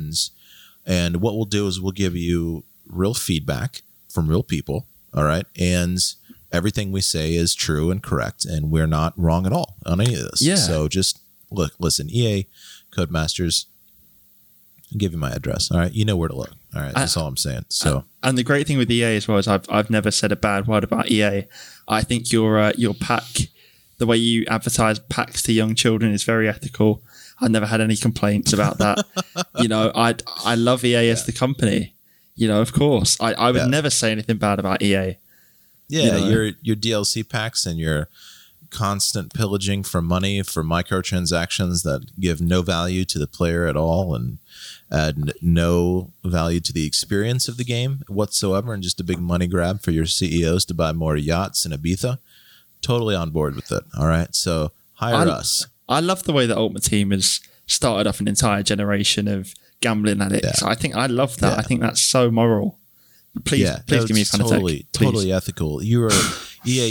And what we'll do is we'll give you real feedback from real people. All right. And everything we say is true and correct. And we're not wrong at all on any of this. Yeah. So just listen, EA, Codemasters, I'll give you my address. All right. You know where to look. All right. That's all I'm saying. So, and the great thing with EA as well is I've never said a bad word about EA. I think your pack, the way you advertise packs to young children is very ethical. I've never had any complaints about that. I love EA as the company. Of course, I would never say anything bad about EA. Yeah. Your DLC packs and your constant pillaging for money for microtransactions that give no value to the player at all and add no value to the experience of the game whatsoever, and just a big money grab for your CEOs to buy more yachts in Ibiza. Totally on board with it. All right, so hire us. I love the way that Ultimate Team has started off an entire generation of gambling addicts. Yeah. I love that. Yeah. I think that's so moral. Please give me a Fanatec. Totally ethical. You are EA.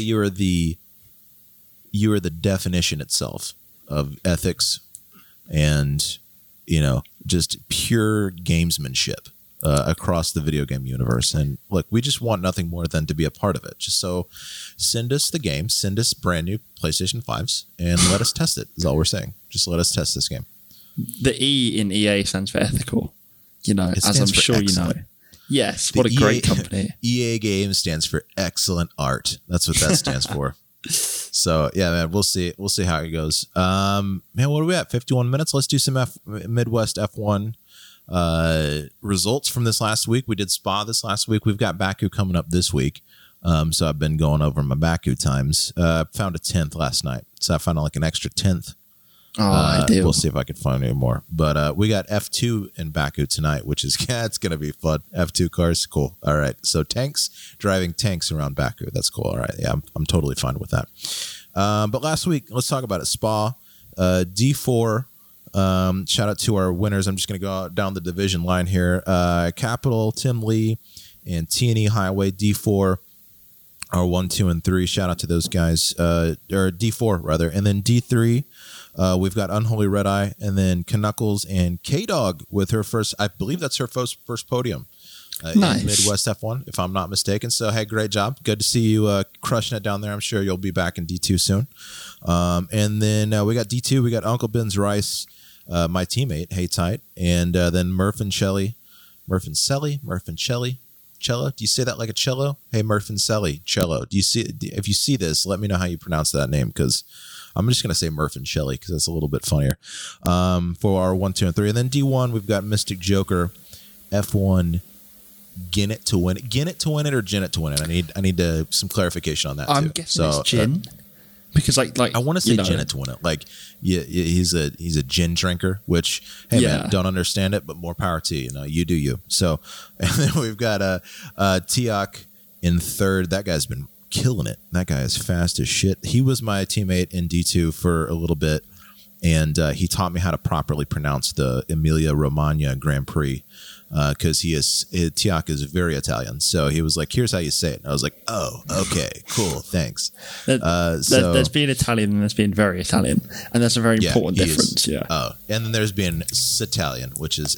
You are the definition itself of ethics and, just pure gamesmanship across the video game universe. And look, we just want nothing more than to be a part of it. Just so send us the game, send us brand new PlayStation 5s, and let us test it, is all we're saying. Just let us test this game. The E in EA stands for ethical, as I'm sure excellent. You know. Yes, what a great company. EA Games stands for excellent art. That's what that stands for. So yeah, man, we'll see how it goes. Man, what are we at? 51 minutes. Let's do some Midwest F1 results from this last week. We did Spa this last week. We've got Baku coming up this week. So I've been going over my Baku times. Found a 10th last night, so I found like an extra 10th. Ideal. We'll see if I can find any more. But we got F2 in Baku tonight, which is it's going to be fun. F2 cars, cool. All right. So driving tanks around Baku. That's cool. All right. Yeah, I'm totally fine with that. But last week, let's talk about it. Spa, D4. Shout out to our winners. I'm just going to go down the division line here. Capital, Tim Lee, and T&E Highway, D4 are 1, 2, and 3. Shout out to those guys. Or D4 rather, and then D3. We've got Unholy Red Eye, and then Knuckles and K-Dog with her first, I believe that's her first podium nice. In Midwest F1, if I'm not mistaken. So, hey, great job. Good to see you crushing it down there. I'm sure you'll be back in D2 soon. And then we got D2. We got Uncle Ben's Rice, my teammate, Hey Tight, and then Murph and Shelley. Cello. Do you say that like a cello? Hey, Murph and Sally, cello. If you see this, let me know how you pronounce that name, because I'm just going to say Murph and Shelley because that's a little bit funnier. For our 1, 2, and 3. And then D1, we've got Mystic Joker, F1, Gin it to win it. Gin it to win it or Gin it to win it? I need some clarification on that I'm too. guessing it's Gin. Because like I want to say Gin it to win it. Like he's a gin drinker, which man, don't understand it, but more power to you. You do you. So and then we've got Tiak in third. That guy's been killing it. That guy is fast as shit. He was my teammate in D2 for a little bit, and he taught me how to properly pronounce the Emilia Romagna Grand Prix, because Tiak is very Italian. So he was like, here's how you say it. And I was like, oh, okay, cool, thanks. There's being Italian and there's being very Italian, and that's a very important difference. Yeah. Oh, and then there's being Sitalian, which is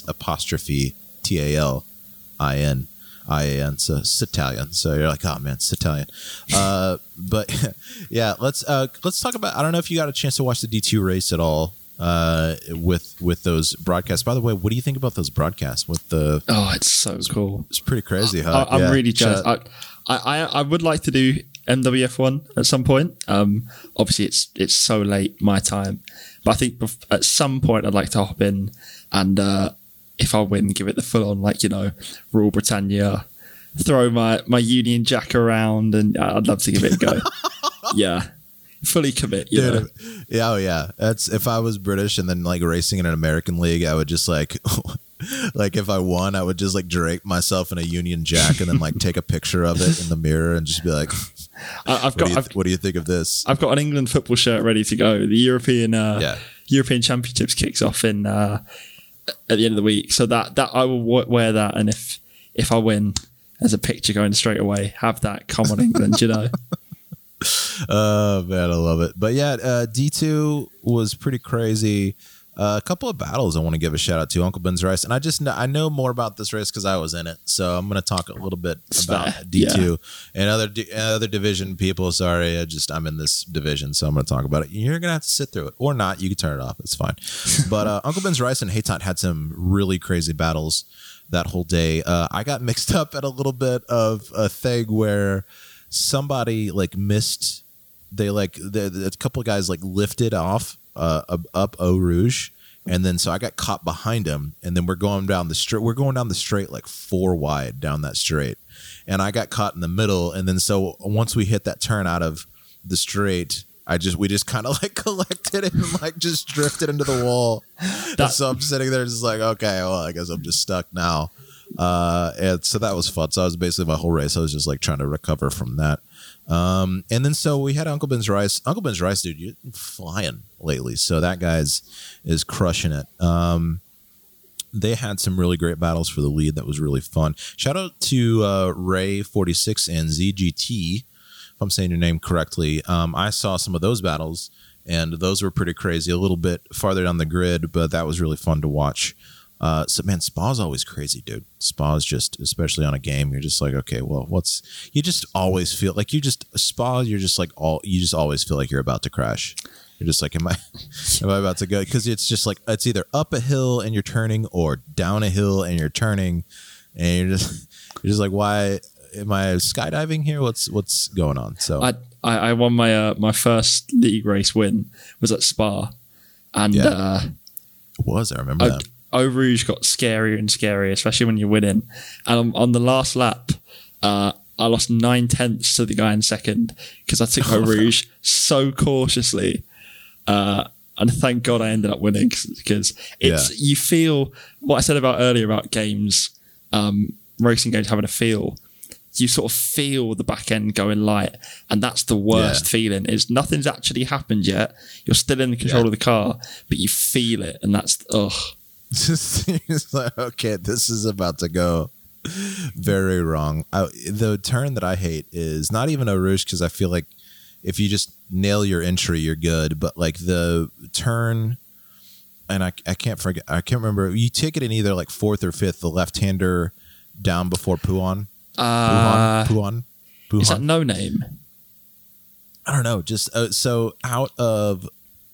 S''Talin. IAN, so Sitalian. So you're like, oh man, Sitalian. But yeah, let's talk about. I don't know if you got a chance to watch the D2 race at all. With those broadcasts. By the way, what do you think about those broadcasts? It's so cool. It's pretty crazy, huh? I'm really jealous. I would like to do MWF1 at some point. Obviously, it's so late my time, but I think at some point I'd like to hop in and. If I win, give it the full on, Rule Britannia, throw my Union Jack around, and I'd love to give it a go. Yeah. Fully commit, Dude, yeah, oh yeah. That's if I was British and then racing in an American league, I would just Like if I won, I would just like drape myself in a Union Jack and then like take a picture of it in the mirror and just be like, what do you think of this? I've got an England football shirt ready to go. The European Championships kicks off in at the end of the week, so that I will wear that, and if I win, there's a picture going straight away. Have that, come on England, you know. Oh man, I love it. But yeah, D2 was pretty crazy. A couple of battles I want to give a shout out to. Uncle Ben's Rice, and I know more about this race because I was in it, so I'm going to talk a little bit about D2 and other division people. Sorry, I'm in this division, so I'm going to talk about it. You're going to have to sit through it, or not. You can turn it off. It's fine. But Uncle Ben's Rice and Haytot had some really crazy battles that whole day. I got mixed up at a little bit of a thing where somebody like missed. A couple of guys like lifted off up Eau Rouge, and then so I got caught behind him, and then we're going down the straight. We're going down the straight like 4 wide down that straight, and I got caught in the middle. And then so once we hit that turn out of the straight, we just kind of like collected and like just drifted into the wall. So I'm sitting there just like, okay, well, I guess I'm just stuck now. And so that was fun. So I was basically my whole race, I was just like trying to recover from that. And then so we had Uncle Ben's Rice. Uncle Ben's Rice, dude, you're flying lately. So that guy's is crushing it. They had some really great battles for the lead. That was really fun. Shout out to Ray 46 and ZGT, if I'm saying your name correctly. I saw some of those battles, and those were pretty crazy. A little bit farther down the grid, but that was really fun to watch. So man, Spa's always crazy, dude. Spa's just, especially on a game, you're just like, okay, well, you just always feel like you just always feel like you're about to crash. You're just like, am I about to go? Because it's just like, it's either up a hill and you're turning or down a hill and you're turning, and you're just like, why am I skydiving here? What's going on? So I won my first league race win was at Spa, and I remember that. Eau Rouge got scarier and scarier, especially when you're winning. And on the last lap, I lost 9/10 to the guy in second because I took Eau Rouge so cautiously. And thank God I ended up winning, because you feel what I said about earlier about games, racing games having a feel. You sort of feel the back end going light, and that's the worst feeling. Is nothing's actually happened yet. You're still in control of the car, but you feel it, and that's It's like, okay, this is about to go very wrong. The turn that I hate is not even Eau Rouge, because I feel like if you just nail your entry, you're good. But like the turn, and I can't remember. You take it in either like 4th or 5th, the left-hander down before Pouhon. Pouhon. Is that No Name? I don't know. Just so out of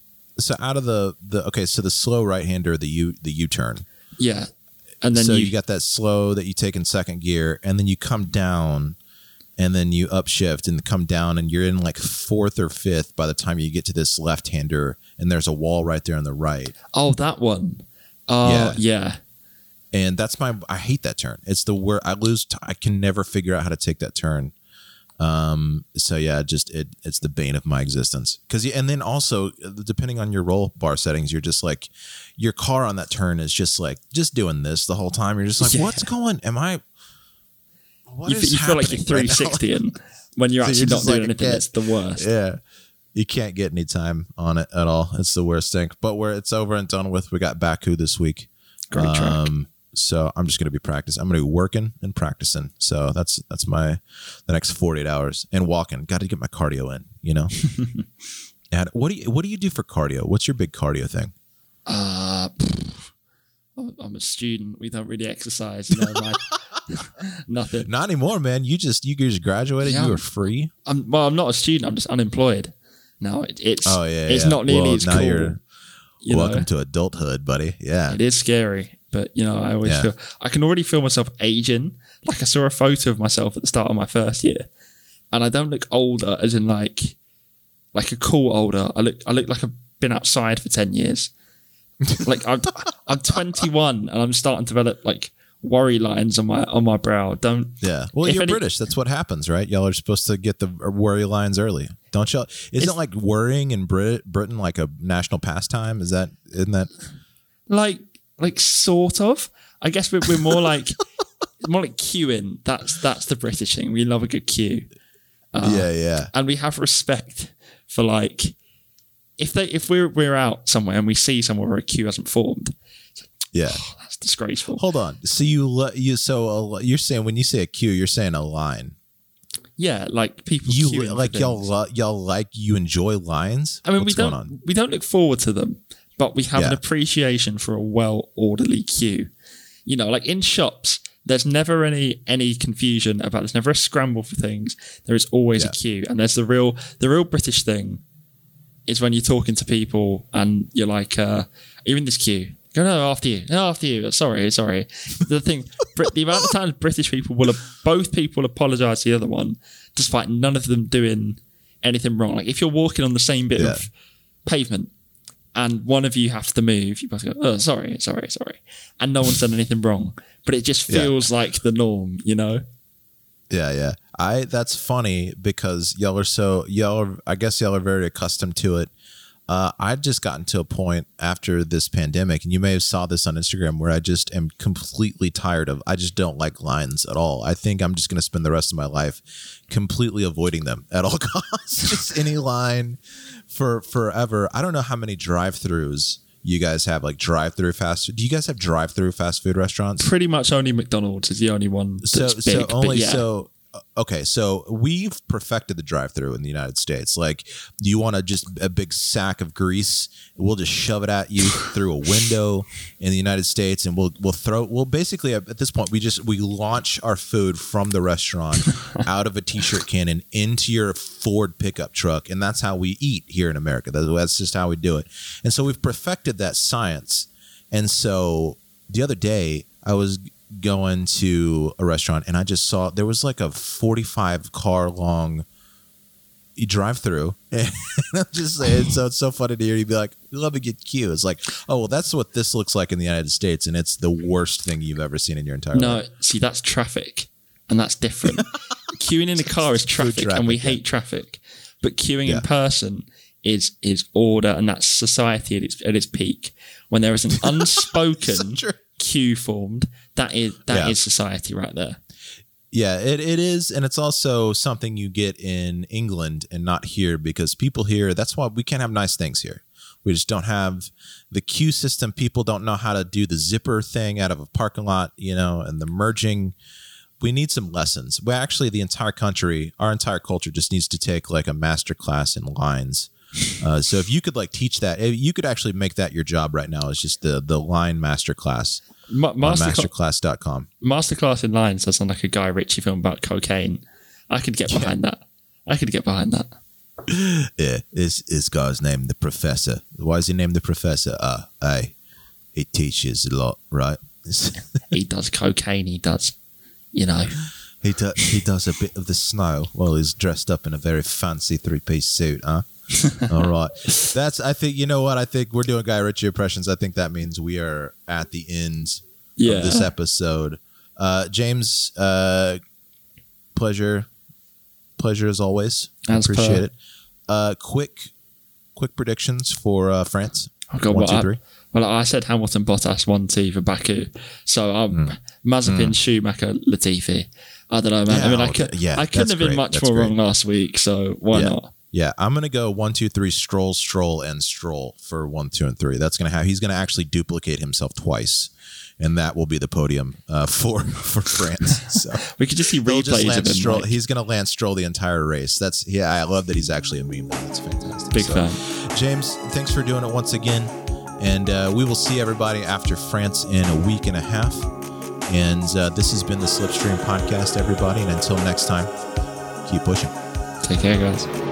the so the slow right-hander, the U-turn. Yeah. And then you got that slow that you take in second gear, and then you come down, and then you upshift and come down, and you're in like 4th or 5th by the time you get to this left-hander, and there's a wall right there on the right. Oh, that one. Yeah. And that's I hate that turn. It's where I lose. I can never figure out how to take that turn. So yeah, it's the bane of my existence. And then also, depending on your roll bar settings, you're just like, your car on that turn is just like, just doing this the whole time. You're just like, what's going, you feel like you're 360 and when you're actually not doing anything, it's the worst. Yeah. You can't get any time on it at all. It's the worst thing. But where it's over and done with, we got Baku this week. Great track. So I'm just going to be practicing. I'm going to be working and practicing. So that's the next 48 hours, and walking. Got to get my cardio in, you know. And what do you do for cardio? What's your big cardio thing? I'm a student. We don't really exercise. You know, nothing. Not anymore, man. You just graduated. Yeah. You were free. I'm not a student. I'm just unemployed. No, it's not nearly as cool. Welcome to adulthood, buddy. Yeah, it is scary. But, you know, I always feel, I can already feel myself aging. Like I saw a photo of myself at the start of my first year, and I don't look older as in like a cool older. I look like I've been outside for 10 years. Like I'm 21 and I'm starting to develop like worry lines on my brow. Well, you're British. That's what happens, right? Y'all are supposed to get the worry lines early. Don't y'all? Isn't like worrying in Britain like a national pastime? Isn't that? Like sort of. I guess we're more like queuing. That's the British thing. We love a good queue. Yeah. And we have respect for like if we're out somewhere and we see somewhere where a queue hasn't formed. Yeah, that's disgraceful. Hold on. So you're saying when you say a queue, you're saying a line. Yeah, like people. You like you enjoy lines. I mean, we don't look forward to them, but we have an appreciation for a well-orderly queue. You know, like in shops, there's never any confusion about. There's never a scramble for things. There is always a queue, and there's the real British thing is when you're talking to people and you're like, "Are you in this queue?" Go, no, after you. Sorry. The thing, the amount of times British people both people apologise to the other one, despite none of them doing anything wrong. Like if you're walking on the same bit of pavement and one of you has to move, you both go, oh, sorry. And no one's done anything wrong. But it just feels like the norm, you know? Yeah. That's funny because I guess y'all are very accustomed to it. I've just gotten to a point after this pandemic, and you may have saw this on Instagram, where I just am completely tired of, I just don't like lines at all. I think I'm just going to spend the rest of my life completely avoiding them at all costs. Just any line for forever. I don't know how many drive-thrus you guys have, like drive-through fast food. Do you guys have drive-through fast food restaurants? Pretty much only McDonald's is the only one that's big. Okay, so we've perfected the drive-through in the United States. Like, you want a big sack of grease? We'll just shove it at you through a window in the United States, and we'll basically at this point we launch our food from the restaurant out of a t-shirt cannon into your Ford pickup truck, and that's how we eat here in America. That's just how we do it. And so we've perfected that science. And so the other day I was going to a restaurant and I just saw there was like a 45 car long drive-through, and I'm just saying, so it's so funny to hear you be like, we love a good queue. It's like, oh well, that's what this looks like in the United States, and it's the worst thing you've ever seen in your entire life. No, see, that's traffic, and that's different. Queuing in a car is traffic, and we hate traffic, but queuing in person is order, and that's society at its peak. When there is an unspoken queue formed, that is society right there. Yeah, it is, and it's also something you get in England and not here, because people here, that's why we can't have nice things here. We just don't have the queue system. People don't know how to do the zipper thing out of a parking lot, and the merging. We need some lessons. Well, actually, the entire country, our entire culture just needs to take like a master class in lines. So if you could like teach that, you could actually make that your job right now. It's just the line master class. Masterclass.com. Masterclass in lines. That sounds like a Guy Ritchie film about cocaine. I could get behind that. Yeah, this guy's named the Professor. Why is he named the Professor? He teaches a lot, right? He does cocaine. He does, He does a bit of the snow while he's dressed up in a very fancy 3-piece suit, huh? All right. I think, you know what? I think we're doing Guy Ritchie impressions. I think that means we are at the end of this episode. James, pleasure as always. Appreciate it. Quick predictions for France. Oh God, 1, 2, 3. Well, I said Hamilton, Bottas, 1-2 for Baku. So Mazepin, Schumacher, Latifi. I don't know, man. Yeah, I mean, I couldn't have been much more wrong last week, so why not? Yeah, I'm gonna go 1, 2, 3. Stroll, and Stroll for 1, 2, and 3. That's gonna have. He's gonna actually duplicate himself twice, and that will be the podium for France. So we could just see replays of him. Stroll. He's gonna land Stroll the entire race. I love that he's actually a meme. That's fantastic. Big fan. James, thanks for doing it once again, and we will see everybody after France in a week and a half. And this has been the Slipstream Podcast, everybody. And until next time, keep pushing. Take care, guys.